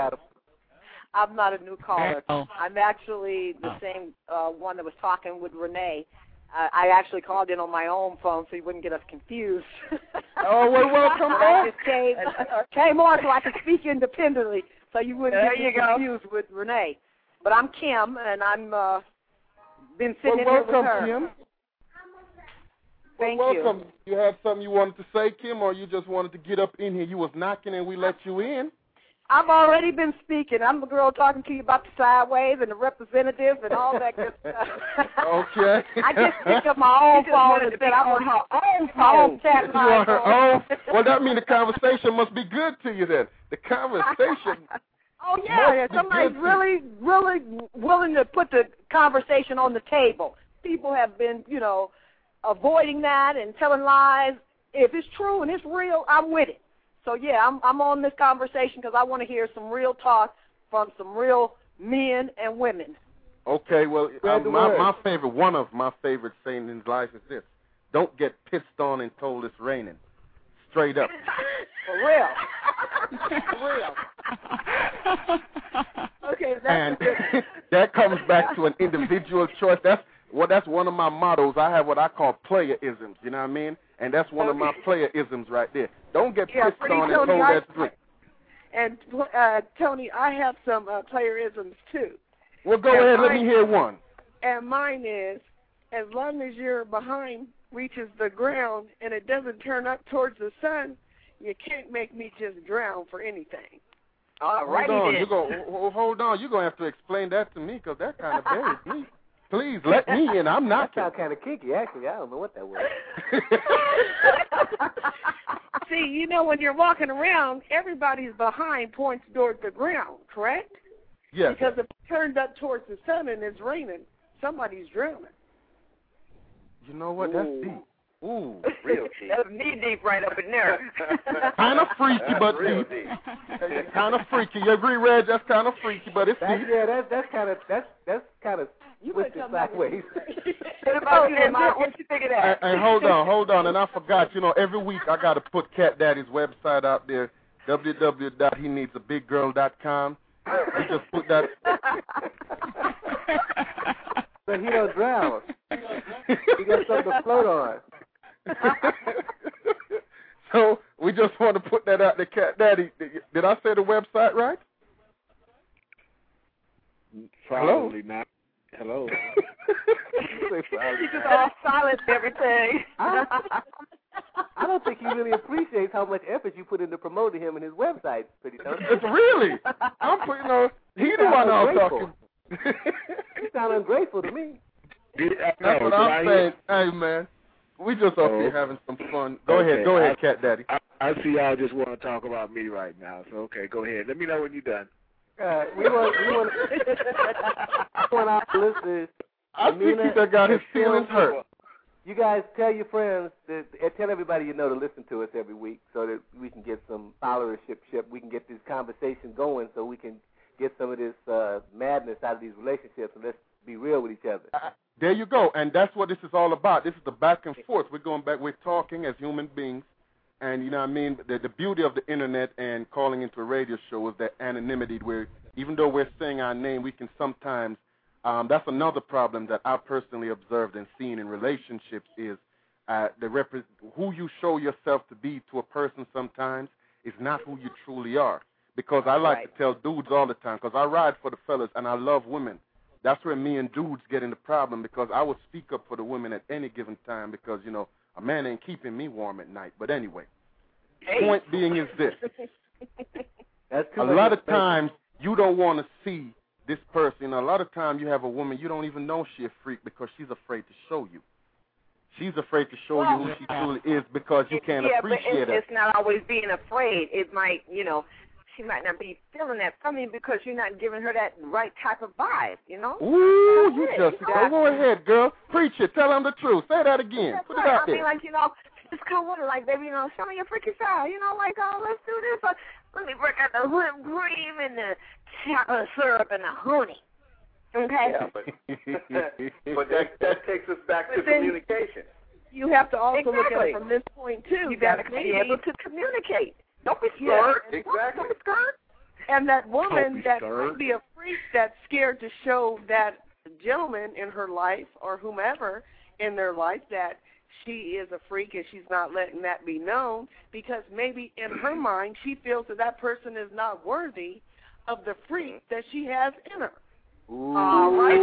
I'm not a new caller. I'm actually the same one that was talking with Renee. I actually called in on my own phone so you wouldn't get us confused. Oh, well, welcome back. I just came on so I could speak independently so you wouldn't get confused with Renee. But I'm Kim, and I'm been sitting in here with her. Kim. Thank welcome. you. You had something you wanted to say, Kim, or you just wanted to get up in here? You was knocking and we let you in. I've already been speaking. I'm the girl talking to you about the sideways and the representative and all that good stuff. Okay. I just picked up my own phone and said I want her own phone. You want her own? Well, that means the conversation must be good to you then. The conversation. Oh, yeah. Somebody's really, really willing to put the conversation on the table. People have been, avoiding that and telling lies. If it's true and it's real, I'm with it. So, yeah, I'm on this conversation because I want to hear some real talk from some real men and women. Okay, well, my favorite, one of my favorite sayings in life is this: don't get pissed on and told it's raining. Straight up. For real. For real. Okay, and that comes back to an individual choice. That's one of my mottos. I have what I call player-isms, you know what I mean? And that's one of my player-isms right there. Don't get pissed on and told that's free. And, Tony, I have some player-isms, too. Well, go ahead. Let me hear one. And mine is, as long as your behind reaches the ground and it doesn't turn up towards the sun, you can't make me just drown for anything. All righty hold then. on. Hold on. You're going to have to explain that to me because that kind of buries me. Please, let me in. I'm not. That sounds kind of kinky, actually. I don't know what that was. See, you know, when you're walking around, everybody's behind points towards the ground, correct? Yes. Because if it turned up towards the sun and it's raining, somebody's drowning. You know what? That's deep. Ooh. Real deep. That's knee deep right up in there. Kind of freaky, but real deep. Kind of freaky. You agree, Reg? That's kind of freaky, but it's deep. Yeah, that's kind of twisted sideways. What about you, Lamont? What you think of that? And hold on. And I forgot, you know, every week I got to put Cat Daddy's website out there, www.heneedsabigirl.com. We just put that. But he don't drown. He got something to float on. So we just want to put that out there, Cat Daddy. Did I say the website right? Probably not. Hello. He's just all silent and everything. I don't think he really appreciates how much effort you put into promoting him and his website, Pretty Tony. It's really. I'm putting on. He the one I'm talking. You sound ungrateful to me. That's what I'm saying. Hey, man. We just up here having some fun. Go ahead, Cat Daddy. I see y'all just want to talk about me right now, so okay, go ahead. Let me know when you're done. We want our listeners. I think he done got his feelings hurt. You guys tell your friends, tell everybody you know to listen to us every week so that we can get some followership. We can get this conversation going so we can get some of this madness out of these relationships, and let's be real with each other. There you go, and that's what this is all about. This is the back and forth. We're going back. We're talking as human beings, and you know what I mean? The beauty of the Internet and calling into a radio show is that anonymity where even though we're saying our name, we can sometimes that's another problem that I personally observed and seen in relationships is who you show yourself to be to a person sometimes is not who you truly are. Because I like to tell dudes all the time, because I ride for the fellas and I love women. That's where me and dudes get in the problem because I would speak up for the women at any given time because, you know, a man ain't keeping me warm at night. But anyway, point being is this. A lot of times you don't want to see this person. A lot of times you have a woman, you don't even know she's a freak because she's afraid to show you. She's afraid to show you who she truly is because you can't appreciate but it. It's not always being afraid. It might, you know, she might not be feeling that from you because you're not giving her that right type of vibe, you know? Ooh, you just go ahead, girl. Preach it. Tell them the truth. Say that again. Put it out there. I mean, like, you know, just come with her, like, baby, you know, show me your freaky side. You know, like, oh, let's do this. Let me break out the whipped cream and the chocolate syrup and the honey. Okay? Yeah, but that takes us back to communication. You have to also look at it from this point, too. You got to be able to communicate. Don't be scared. Exactly. Don't be scared. And that woman that might be a freak that's scared to show that gentleman in her life or whomever in their life that she is a freak and she's not letting that be known because maybe in her mind she feels that person is not worthy of the freak that she has in her. All right.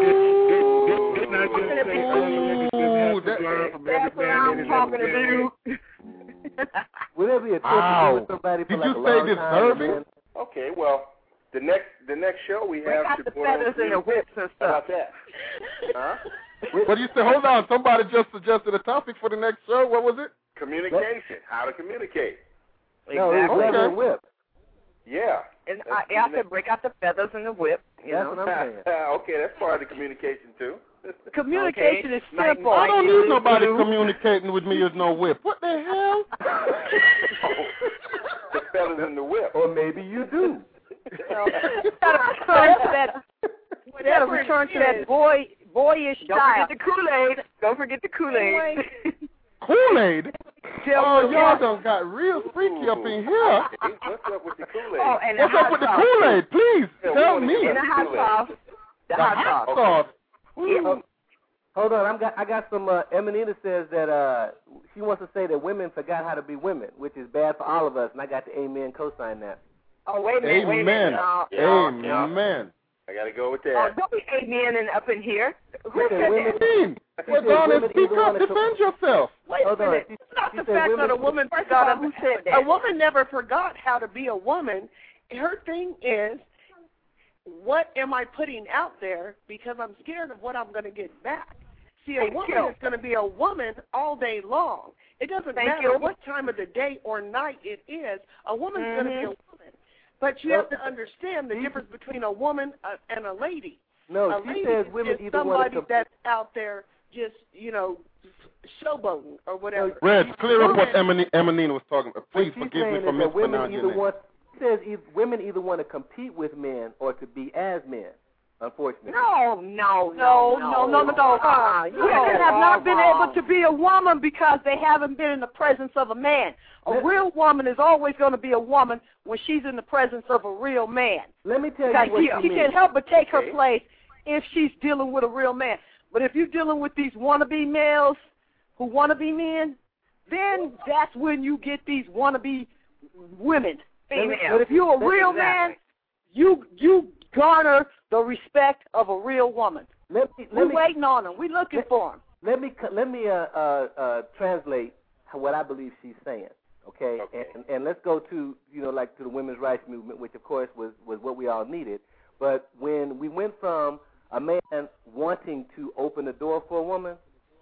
That's what I'm talking about. Would there be a tip to be with somebody for like a long time? Okay, well, the next show we have got to the go feathers and the whips and stuff. How about that? Huh? What do you say? Hold on. Somebody just suggested a topic for the next show. What was it? Communication. How to communicate. No, it's a whip. Yeah. And I said break out the feathers and the whip. That's what I'm saying. Okay, that's part of the communication, too. Communication is simple. I don't need nobody communicating with me with no whip. What the hell? The feathers in the whip. Or maybe you do. You gotta return to that boyish style. Don't forget the Kool-Aid. Kool-Aid? Oh, y'all done got real freaky up in here. What's up with the Kool-Aid? Oh, and what's up with the Kool-Aid? Please, tell me. And the hot sauce. The hot sauce. Yeah. Hold on, I got some. Emanita says that she wants to say that women forgot how to be women, which is bad for all of us, and I got the amen co-sign that. Oh, wait a minute. Amen. Amen. I got to go with that. Oh, don't be amen and up in here. Who said that? Well, Donna, speak up. Defend yourself. Wait a minute. It's not the fact that a woman forgot. A woman never forgot how to be a woman. her thing is, what am I putting out there because I'm scared of what I'm going to get back. See, a woman is going to be a woman all day long. It doesn't matter what time of the day or night it is. A woman's going to be a woman. But you have to understand the difference between a woman and a lady. No, a she lady says women is either somebody want to that's out there just, showboating or whatever. Reg, clear up what Emanina was talking about. Please forgive me for mispronouncing your name. She says women either want to compete with men or to be as men. Unfortunately. No. Women have not been able to be a woman because they haven't been in the presence of a man. A real woman is always going to be a woman when she's in the presence of a real man. Let me tell you what you mean. She can't help but take her place if she's dealing with a real man. But if you're dealing with these wannabe males who want to be men, then that's when you get these wannabe women. But if you're a real man, you garner the respect of a real woman. We're waiting on them. We're looking for them. Let me translate what I believe she's saying. Okay? And let's go to to the women's rights movement, which of course was what we all needed. But when we went from a man wanting to open the door for a woman,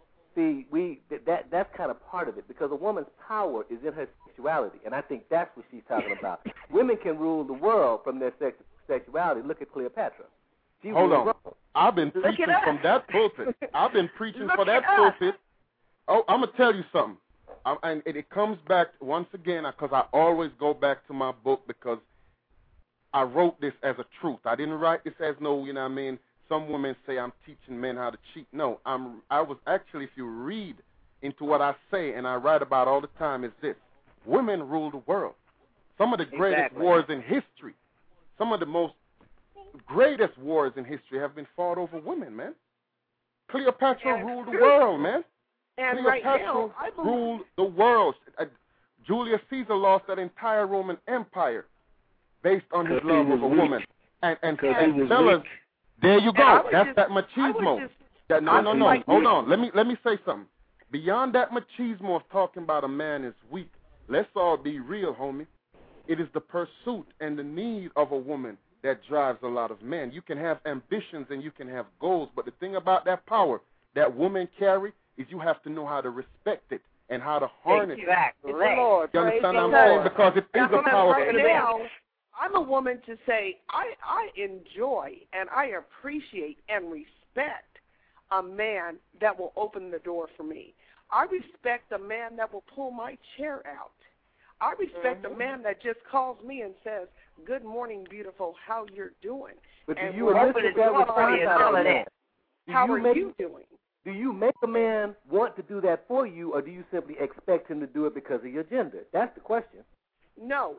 that's kind of part of it, because a woman's power is in her sexuality, and I think that's what she's talking about. Women can rule the world from their sexuality. Look at Cleopatra. Hold on. I've been preaching from that pulpit. I've been preaching for that pulpit. Oh, I'm going to tell you something. And it comes back once again because I always go back to my book, because I wrote this as a truth. I didn't write this as some women say I'm teaching men how to cheat. No, I was actually, if you read into what I say and I write about all the time, is this: women rule the world. Some of the greatest wars in history, some of the most greatest wars in history have been fought over women, man. Cleopatra ruled the world, man. And Cleopatra ruled the world. Julius Caesar lost that entire Roman Empire based on his love of a woman. And fellas, there you go. That's that machismo. No. Hold on. Let me say something. Beyond that machismo of talking about a man is weak, let's all be real, homie. It is the pursuit and the need of a woman that drives a lot of men. You can have ambitions and you can have goals, but the thing about that power that women carry is you have to know how to respect it and how to harness it. Lord, you understand what I'm saying? Because it is a power. Now, I'm a woman to say I enjoy and I appreciate and respect a man that will open the door for me. I respect a man that will pull my chair out. I respect a man that just calls me and says, "Good morning, beautiful. How you're doing?" But do you elicit that response out of that? How are you doing? Do you make a man want to do that for you, or do you simply expect him to do it because of your gender? That's the question. No,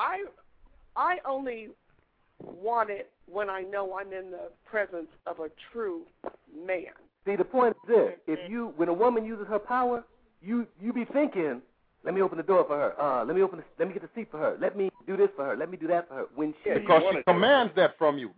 I only want it when I know I'm in the presence of a true man. See, the point is this: when a woman uses her power, you be thinking, let me open the door for her. Let me get the seat for her. Let me do this for her. Let me do that for her. Because she commands that from you.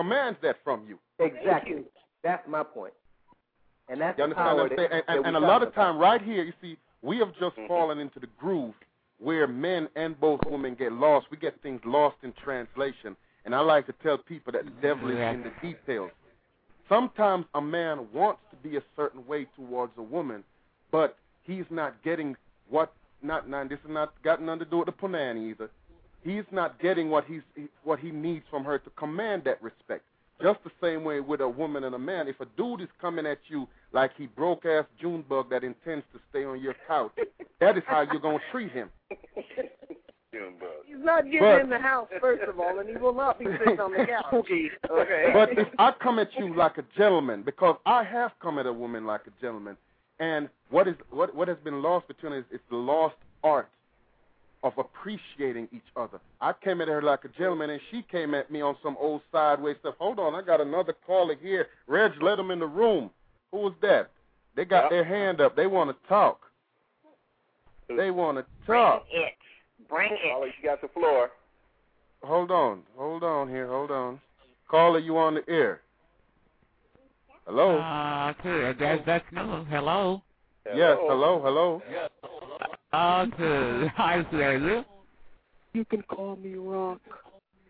Exactly. That's my point. And that's you understand what I'm saying? And a lot of time, right here, you see, we have just fallen into the groove where men and both women get lost. We get things lost in translation. And I like to tell people that the devil is in the details. Sometimes a man wants to be a certain way towards a woman, but he's not getting this is not got nothing to do with the punani either. He's not getting what he needs from her to command that respect. Just the same way with a woman and a man. If a dude is coming at you like he broke-ass Junebug that intends to stay on your couch, that is how you're going to treat him. He's not getting in the house, first of all, and he will not be sitting on the couch. Okay. But if I come at you like a gentleman, because I have come at a woman like a gentleman, and what has been lost between us is the lost art of appreciating each other. I came at her like a gentleman, and she came at me on some old sideways stuff. Hold on, I got another caller here. Reg, let them in the room. Who was that? They got their hand up. They want to talk. Bring it. Caller, you got the floor. Hold on here. Caller, you on the air. Hello? Okay, I guess that's no. Hello? Yes, hello. Okay, I hear you. You can call me Rock.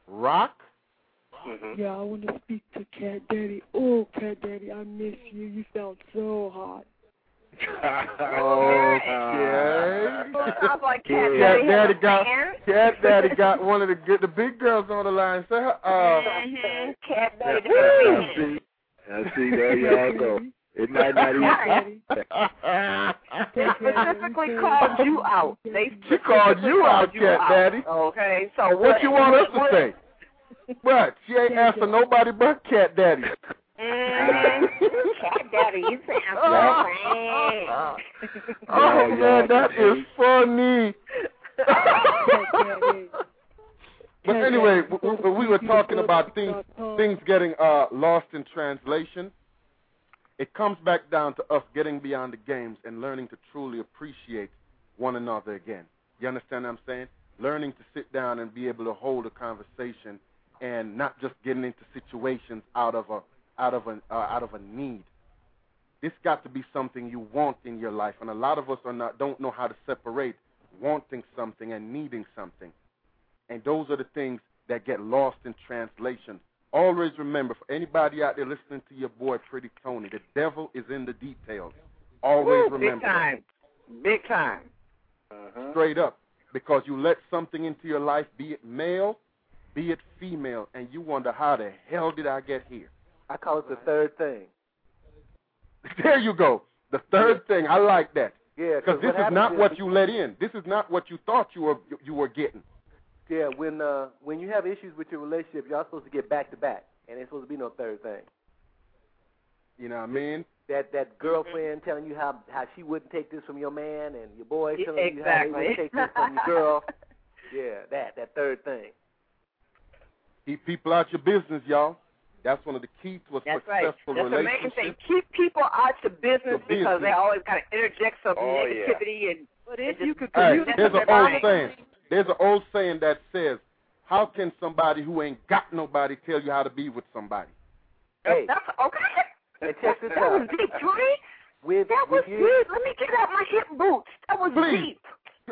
Rock? Mm-hmm. Yeah, I want to speak to Cat Daddy. Oh, Cat Daddy, I miss you. You sound so hot. Okay. Sounds like Cat Daddy got one of the big girls on the line. Say, Cat Daddy. I see, there y'all go. It might not even. They specifically called you out. She called you out, Cat Daddy. Okay, so what you want us to say? But she ain't asking nobody but Cat Daddy. Cat Daddy, you sound so Oh, man, that is funny. But anyway, we were talking about things getting lost in translation. It comes back down to us getting beyond the games and learning to truly appreciate one another again. You understand what I'm saying? Learning to sit down and be able to hold a conversation and not just getting into situations out of a need. This got to be something you want in your life, and a lot of us don't know how to separate wanting something and needing something. And those are the things that get lost in translation. Always remember, for anybody out there listening to your boy, Pretty Tony, the devil is in the details. Always remember. Big time. Big time. Straight up. Because you let something into your life, be it male, be it female, and you wonder, how the hell did I get here? I call it the third thing. There you go. The third thing. I like that. Yeah, because this is not what you let in. This is not what you thought you were getting. Yeah, when you have issues with your relationship, y'all supposed to get back to back, and there's supposed to be no third thing. You know what I mean? That girlfriend telling you how she wouldn't take this from your man, and your boy telling you how he wouldn't take this from your girl. Yeah, that third thing. Keep people out your business, y'all. That's one of the keys to a successful relationship. That's the main thing. Keep people out your business because they always got to interject some negativity. And but if you could communicate, there's an old saying. There's an old saying that says, "How can somebody who ain't got nobody tell you how to be with somebody?" Hey, that's okay. And check this out. That was deep, Tony. That was deep. Let me get out my hip boots. That was deep.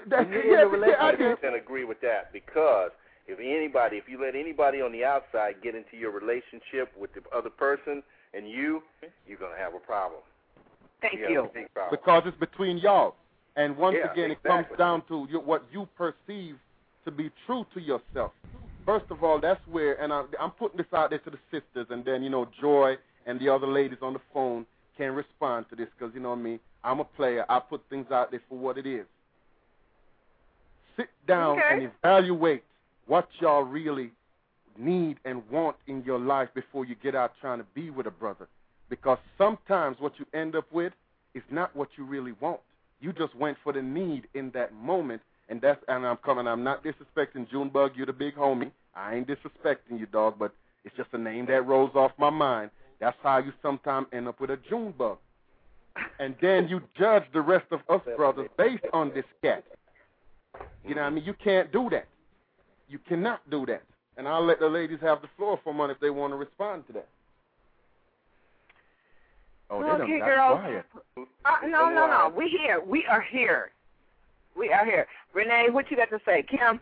I can agree with that because if you let anybody on the outside get into your relationship with the other person and you're going to have a problem. Thank you. Because it's between y'all. And once again, it comes down to what you perceive to be true to yourself. First of all, that's where, and I'm putting this out there to the sisters, and then, Joy and the other ladies on the phone can respond to this because, you know what I mean, I'm a player. I put things out there for what it is. Sit down and evaluate what y'all really need and want in your life before you get out trying to be with a brother. Because sometimes what you end up with is not what you really want. You just went for the need in that moment, and I'm not disrespecting Junebug. You're the big homie. I ain't disrespecting you, dog, but it's just a name that rolls off my mind. That's how you sometimes end up with a Junebug. And then you judge the rest of us brothers based on this cat. You know what I mean? You can't do that. You cannot do that. And I'll let the ladies have the floor for a moment if they want to respond to that. Oh, they done got quiet. No. We here. We are here. We are here. Renee, what you got to say? Kim?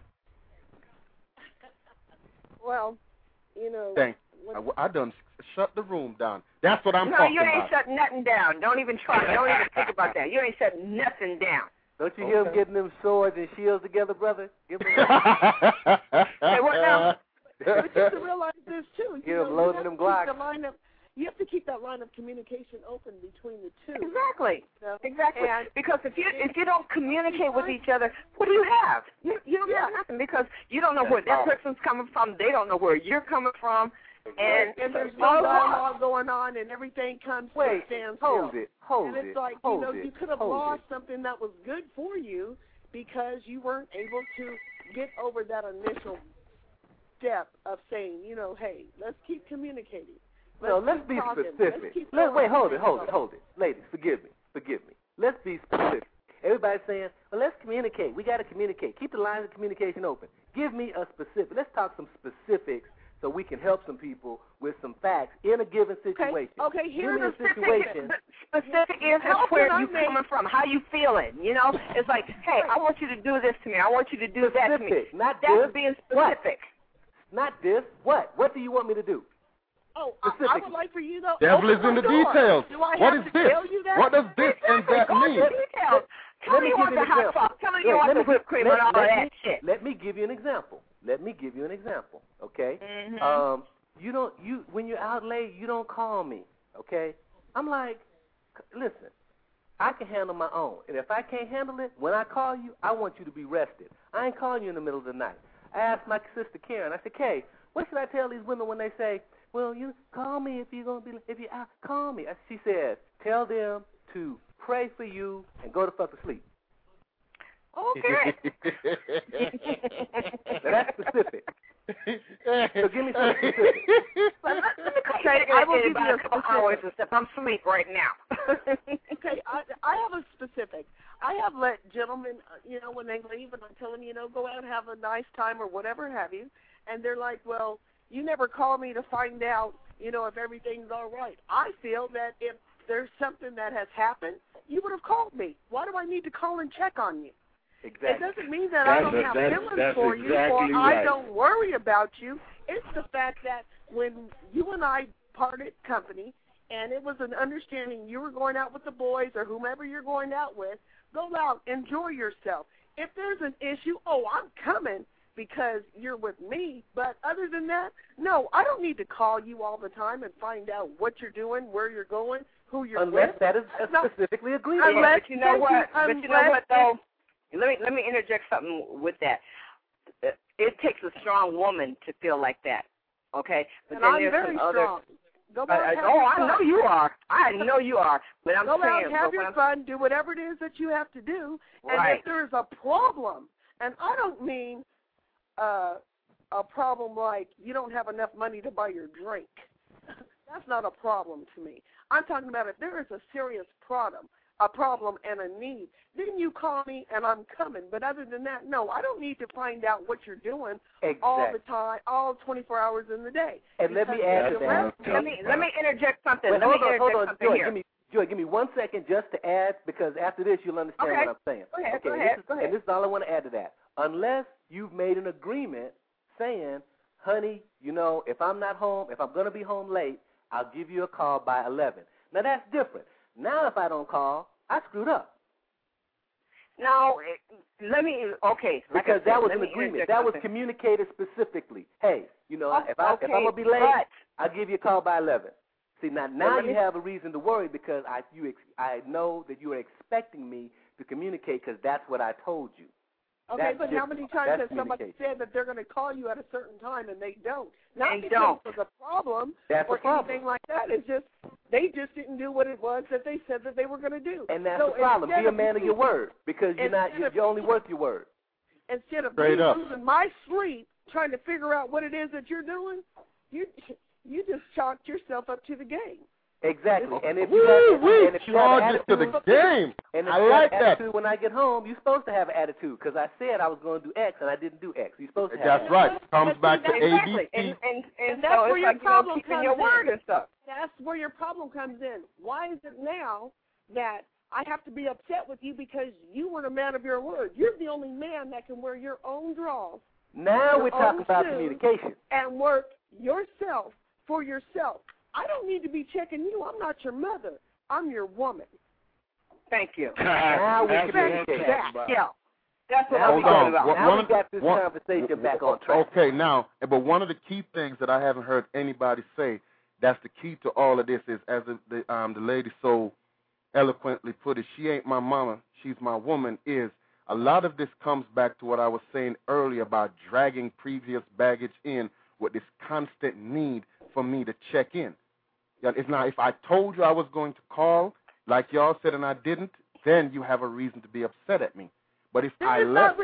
Well, Thanks. I done shut the room down. That's what I'm talking about. No, you ain't shutting nothing down. Don't even try. Don't even think about that. You ain't shutting nothing down. Don't you hear them getting them swords and shields together, brother? Say what now? But you have to realize this, too. Loading them Glocks. You have to keep that line of communication open between the two. Exactly. Exactly. And because if you don't communicate with each other, what do you have? You don't have nothing because you don't know where that person's coming from. They don't know where you're coming from. And there's no dialogue going on, and everything comes to a standstill. Hold it. It's like, you could have lost something that was good for you because you weren't able to get over that initial step of saying, hey, let's keep communicating. Let's be specific. Wait, hold it. Ladies, forgive me. Let's be specific. Everybody's saying, well, let's communicate. We got to communicate. Keep the lines of communication open. Give me a specific. Let's talk some specifics so we can help some people with some facts in a given situation. Okay, here's a situation. Specific is where you coming from, how you feeling. It's like, hey, I want you to do this to me. I want you to do that to me. That's being specific. not this. What? What do you want me to do? Oh, I would like for you to Devil is open in the my door. details. Do I What have is to this? tell you that? What does this and that mean? Tell me you want the hot sauce. Tell me you want the whipped cream and all that shit. Let me give you an example. Okay? Mm-hmm. When you're out late, you don't call me, okay? I'm like, listen, I can handle my own. And if I can't handle it, when I call you, I want you to be rested. I ain't calling you in the middle of the night. I asked my sister Karen, I said, Kay, what should I tell these women when they say, well, you call me if you're out, call me. She said, tell them to pray for you and go to fuck to sleep. Okay. Now that's specific. So give me some specific. Okay, I will give you a couple hours and stuff. I'm asleep right now. Okay, I have a specific. I have let gentlemen, when they leave and I tell them, go out and have a nice time or whatever have you, and they're like, well, you never call me to find out, if everything's all right. I feel that if there's something that has happened, you would have called me. Why do I need to call and check on you? Exactly. It doesn't mean that I don't have feelings for you or I don't worry about you. It's the fact that when you and I parted company and it was an understanding you were going out with the boys or whomever you're going out with, go out, enjoy yourself. If there's an issue, I'm coming because you're with me. But other than that, no, I don't need to call you all the time and find out what you're doing, where you're going, who you're unless with. That is specifically agreed on. But you know what? Though? Let me interject something with that. It takes a strong woman to feel like that, okay? But and then I'm there's very some strong. Go out and have I know you are. I know you are. But I'm go saying, out and have your fun, do whatever it is that you have to do. And right. if there's a problem, and I don't mean a problem like you don't have enough money to buy your drink. That's not a problem to me. I'm talking about if there is a serious problem and a need, then you call me and I'm coming. But other than that, no, I don't need to find out what you're doing all the time, all 24 hours in the day. And let me add to that. Let me interject something. Wait, hold on, Joy, give me 1 second just to add, because after this you'll understand what I'm saying. Go ahead. And this is all I want to add to that. Unless you've made an agreement saying, honey, if I'm not home, if I'm going to be home late, I'll give you a call by 11. Now, that's different. Now, if I don't call, I screwed up. No, because that was an agreement. That was communicated specifically. Hey, if I'm going to be late, I'll give you a call by 11. See, now you have a reason to worry because I know that you are expecting me to communicate because that's what I told you. Okay, but how many times has somebody said that they're going to call you at a certain time and they don't? Not because there's a problem or anything like that. It's just they just didn't do what it was that they said that they were going to do. And that's the problem. Be a man of your word because you're only worth your word. Instead of me losing my sleep trying to figure out what it is that you're doing, you just chalked yourself up to the game. Exactly. And if you have attitude, to the game. And if I you like have that. Attitude when I get home, you're supposed to have an attitude because I said I was going to do X and I didn't do X. You're supposed to have That's right. Comes back to ABC. And that's where your problem comes your word and stuff. That's where your problem comes in. Why is it now that I have to be upset with you because you weren't a man of your word? You're the only man that can wear your own drawers. Now we're talking about communication. And work yourself for yourself. I don't need to be checking you. I'm not your mother. I'm your woman. Thank you. Now we communicate. Yeah. That's what I'm talking about. Now we got this conversation back on track. Okay, now, but one of the key things that I haven't heard anybody say, that's the key to all of this is, as the lady so eloquently put it, she ain't my mama, she's my woman, is a lot of this comes back to what I was saying earlier about dragging previous baggage in with this constant need for me to check in. It's not, if I told you I was going to call, like y'all said, and I didn't, then you have a reason to be upset at me. But if I left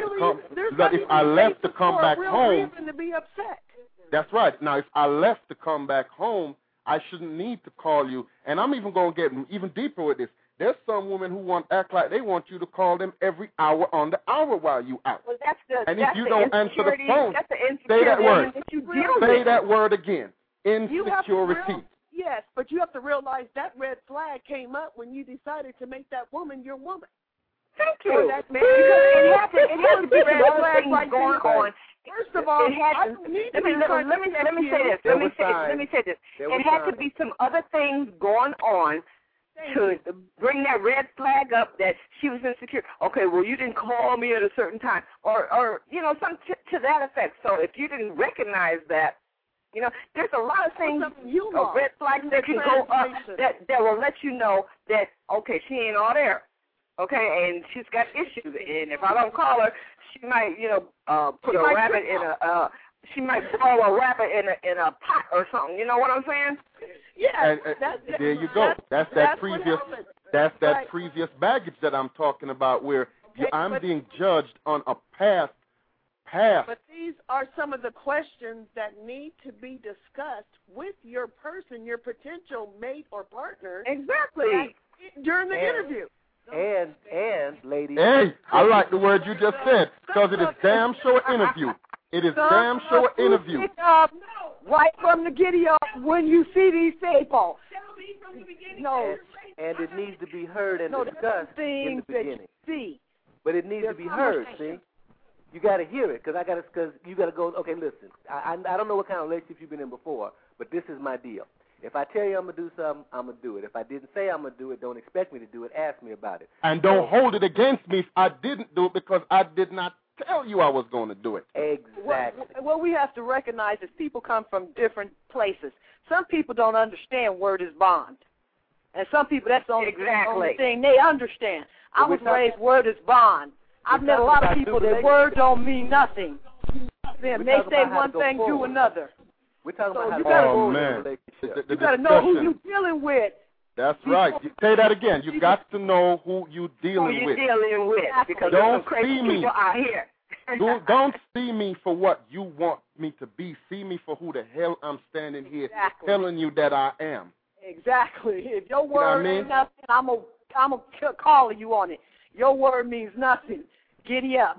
to come back home, to be upset. That's right. Now, if I left to come back home, I shouldn't need to call you. And I'm even going to get even deeper with this. There's some women who act like they want you to call them every hour on the hour while you out. Well, and if you don't answer the phone, that's the say that word. That you deal say with. that word again. Insecurity. Yes, but you have to realize that red flag came up when you decided to make that woman your woman. Thank you. That man, because it has to be red red flag going on. First of of all, it had to, let me say this. Let me say this. It had to be some other things going on to bring that red flag up that she was insecure. Okay, well, you didn't call me at a certain time, or you know, something to that effect. So if you didn't recognize that, you know, there's a lot of things, red flags that can go up that will let you know that, okay, she ain't all there. Okay, and she's got issues, and if I don't call her, she might, you know, put a rabbit in a, she might throw a rabbit in a pot or something. You know what I'm saying? Yeah. There you go. That's that previous baggage that I'm talking about, where I'm being judged on a past. But these are some of the questions that need to be discussed with your person, your potential mate or partner. Exactly. During the interview. And ladies. Hey, I like the word you just said, because it is damn sure interview. It is damn sure interview. Right from the giddy up when you see these people. Tell me from the beginning. No. And it needs to be heard and discussed in the beginning. See. But it needs to be heard, see? You got to hear it, because you got to go, okay, listen, I don't know what kind of relationship you've been in before, but this is my deal. If I tell you I'm going to do something, I'm going to do it. If I didn't say I'm going to do it, don't expect me to do it. Ask me about it. And don't hold it against me if I didn't do it, because I did not tell you I was going to do it. Exactly. What we have to recognize is people come from different places. Some people don't understand word is bond. And some people, that's the only thing they understand. I was raised word is bond. I've met a lot of people that word don't mean nothing. Then they say one thing, do another. We're talking about how to go man. You got to know who you're dealing with. That's right. You say that again. You got to know who you're dealing with. Because don't there's some crazy people out here. Don't see me for what you want me to be. See me for who the hell I'm standing here telling you that I am. Exactly. If your word ain't nothing, I'm gonna call you on it. Your word means nothing. Giddy up.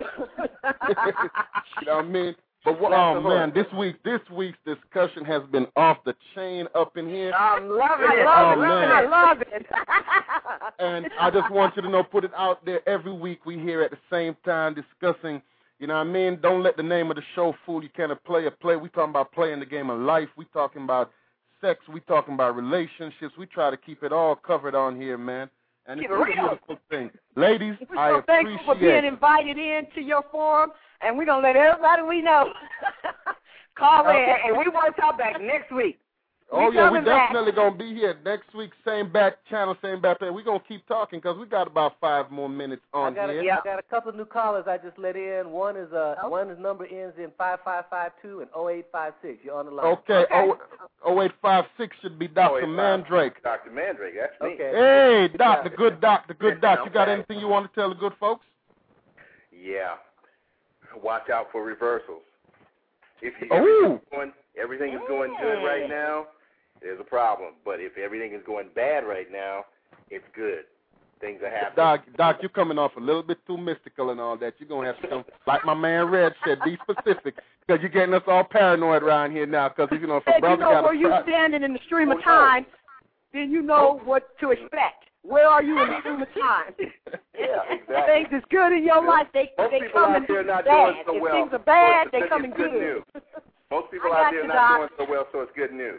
You know what I mean? But man, this week's discussion has been off the chain up in here. I'm loving it. I love it. And I just want you to know, put it out there every week. We here at the same time discussing, you know what I mean? Don't let the name of the show fool you. Can't play. We talking about playing the game of life. We talking about sex. We talking about relationships. We try to keep it all covered on here, man. And it's a beautiful thing. Ladies, I appreciate it. Thank you for being invited in to your forum, and we're going to let everybody we know call in. And we want to talk back next week. Oh, yeah, we definitely going to be here next week, same back channel, same back there. We're going to keep talking because we got about 5 more minutes on here. I got a couple of new callers I just let in. One is number ends in 5552 and 0856. You're on the line. Okay. 0856 should be Dr. Mandrake. Dr. Mandrake, that's me. Okay. Hey, Doctor, good doc. You got anything you want to tell the good folks? Yeah. Watch out for reversals. If everything is going good right now, there's a problem. But if everything is going bad right now, it's good. Things are happening. Doc, you're coming off a little bit too mystical and all that. You're going to have to come, like my man Red said, be specific, because you're getting us all paranoid around here now. Because, if a brother got where you're standing in the stream of time, then you know what to expect. Where are you in the stream of time? Yeah, exactly. Things is good in your life, they come in bad. So if things are bad, they come in good. News. Most people out there not doing so well, so it's good news.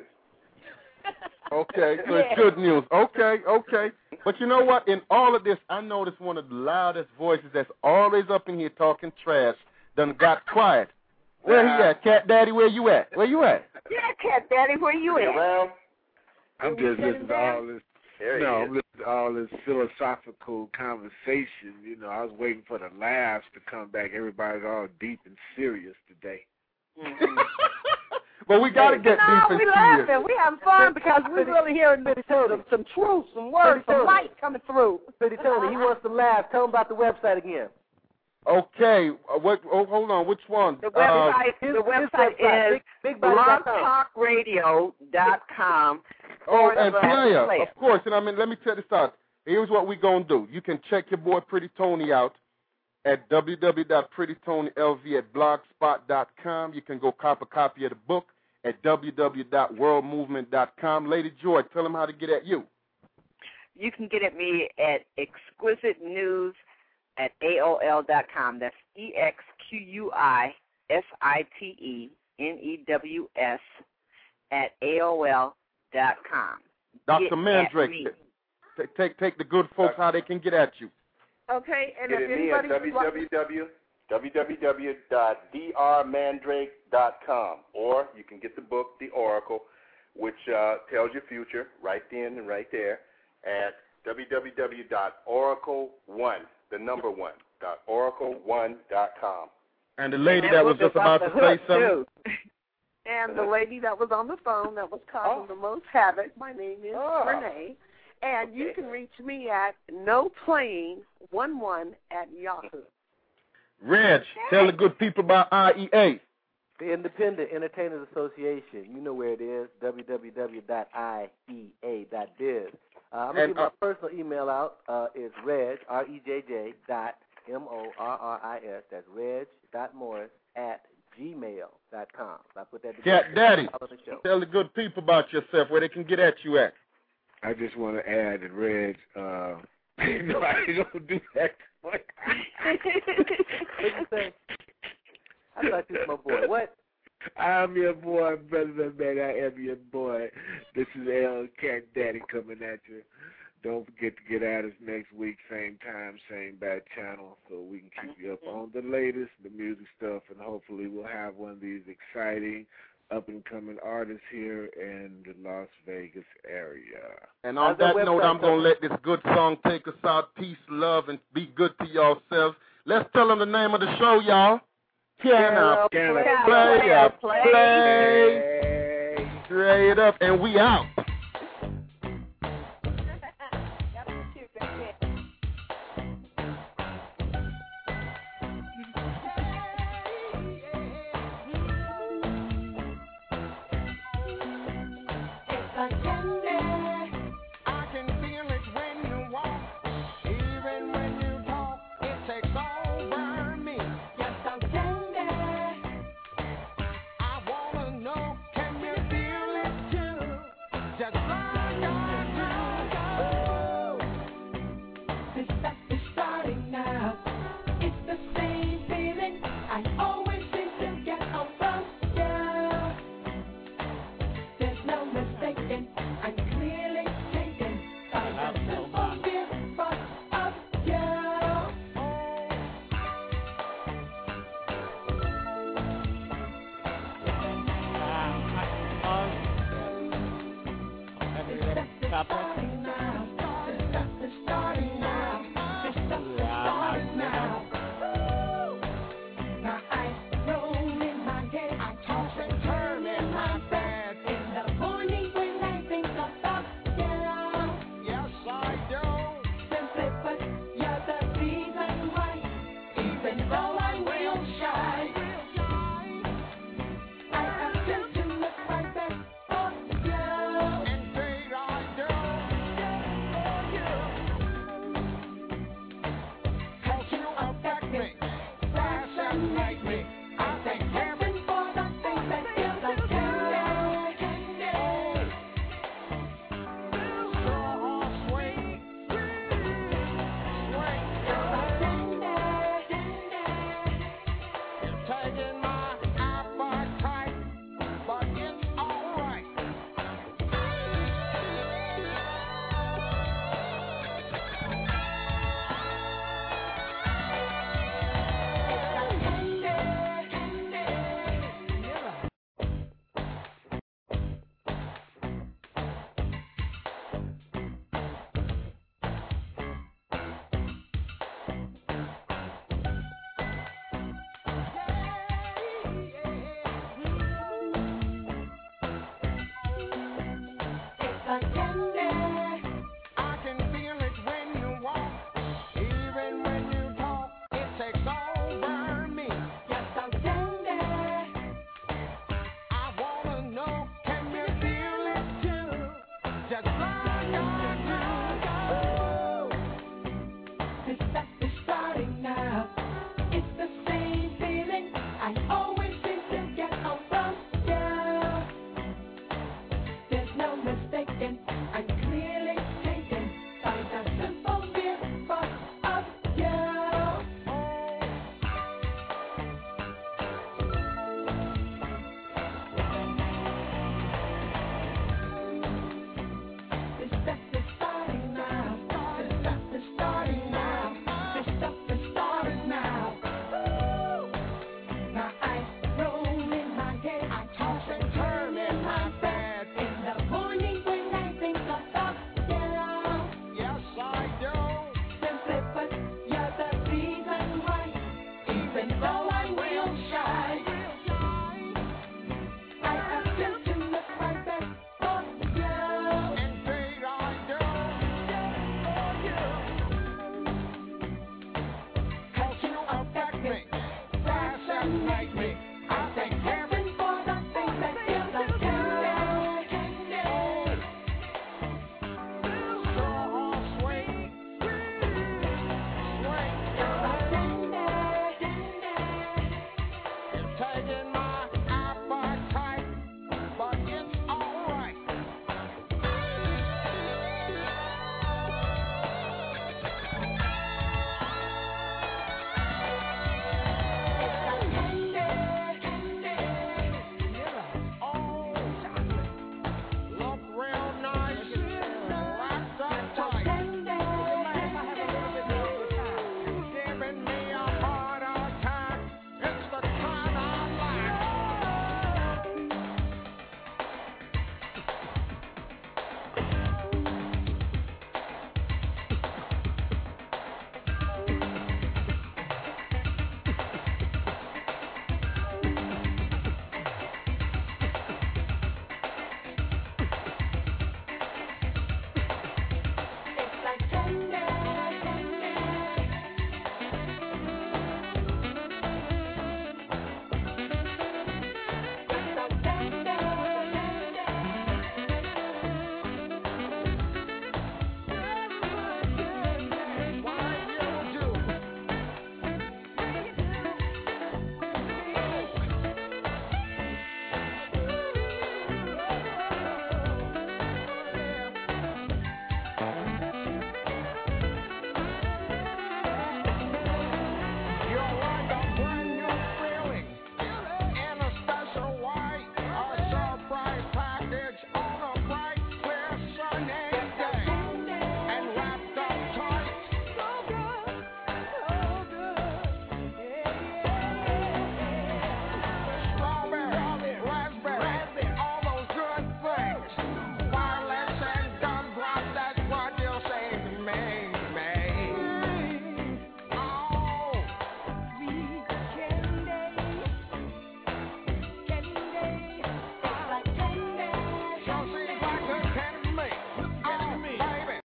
Okay, so it's good news. Okay. But you know what? In all of this, I noticed one of the loudest voices that's always up in here talking trash done got quiet. Where he at? Cat Daddy, where you at? Yeah, Cat Daddy, where you at? Well, I'm just listening to all this. I'm listening to all this philosophical conversation. You know, I was waiting for the laughs to come back. Everybody's all deep and serious today. Mm-hmm. But we got to get deep and serious. We're laughing. We're having fun because we're really hearing some truth, some words, some light coming through. Pretty Tony, he wants to laugh. Tell him about the website again. Okay. Hold on. Which one? The website is blogtalkradio.com. And player, of course. And let me tell you this out. Here's what we're going to do. You can check your boy Pretty Tony out at www.prettytonylv@blogspot.com. You can go cop a copy of the book at www.worldmovement.com. Lady Joy, tell them how to get at you. You can get at me at exquisitenews@aol.com. That's EXQUI SITENEWS @AOL.com. Dr. Mandrake, take the good folks how they can get at you. Okay, and get if at me at www.drmandrake.com, or you can get the book, The Oracle, which tells your future right then and right there at www.oracle1.oracle1.com. And the lady that was just about to say something. And the lady that was on the phone that was causing the most havoc, my name is Renee. And you can reach me at noplaying11@yahoo. Reg, tell the good people about IEA. The Independent Entertainers Association. You know where it is, www.iea.biz. I'm going to give my personal email out. It's reg, R-E-J-J, M-O-R-R-I-S. That's reg.morris@gmail.com. So I put that together. Cat Daddy, tell the good people about yourself, where they can get at you at. I just want to add that Reg, nobody don't do that. What you say? I thought you was my boy. What? I'm your boy, brother, man. I am your boy. This is L Cat Daddy coming at you. Don't forget to get at us next week, same time, same bad channel, so we can keep you up on the latest, the music stuff, and hopefully we'll have one of these exciting up-and-coming artists here in the Las Vegas area. And on that note, I'm going to let this good song take us out. Peace, love, and be good to yourselves. Let's tell them the name of the show, y'all. Play. Straight up, and we out. Starting now, it's the same feeling I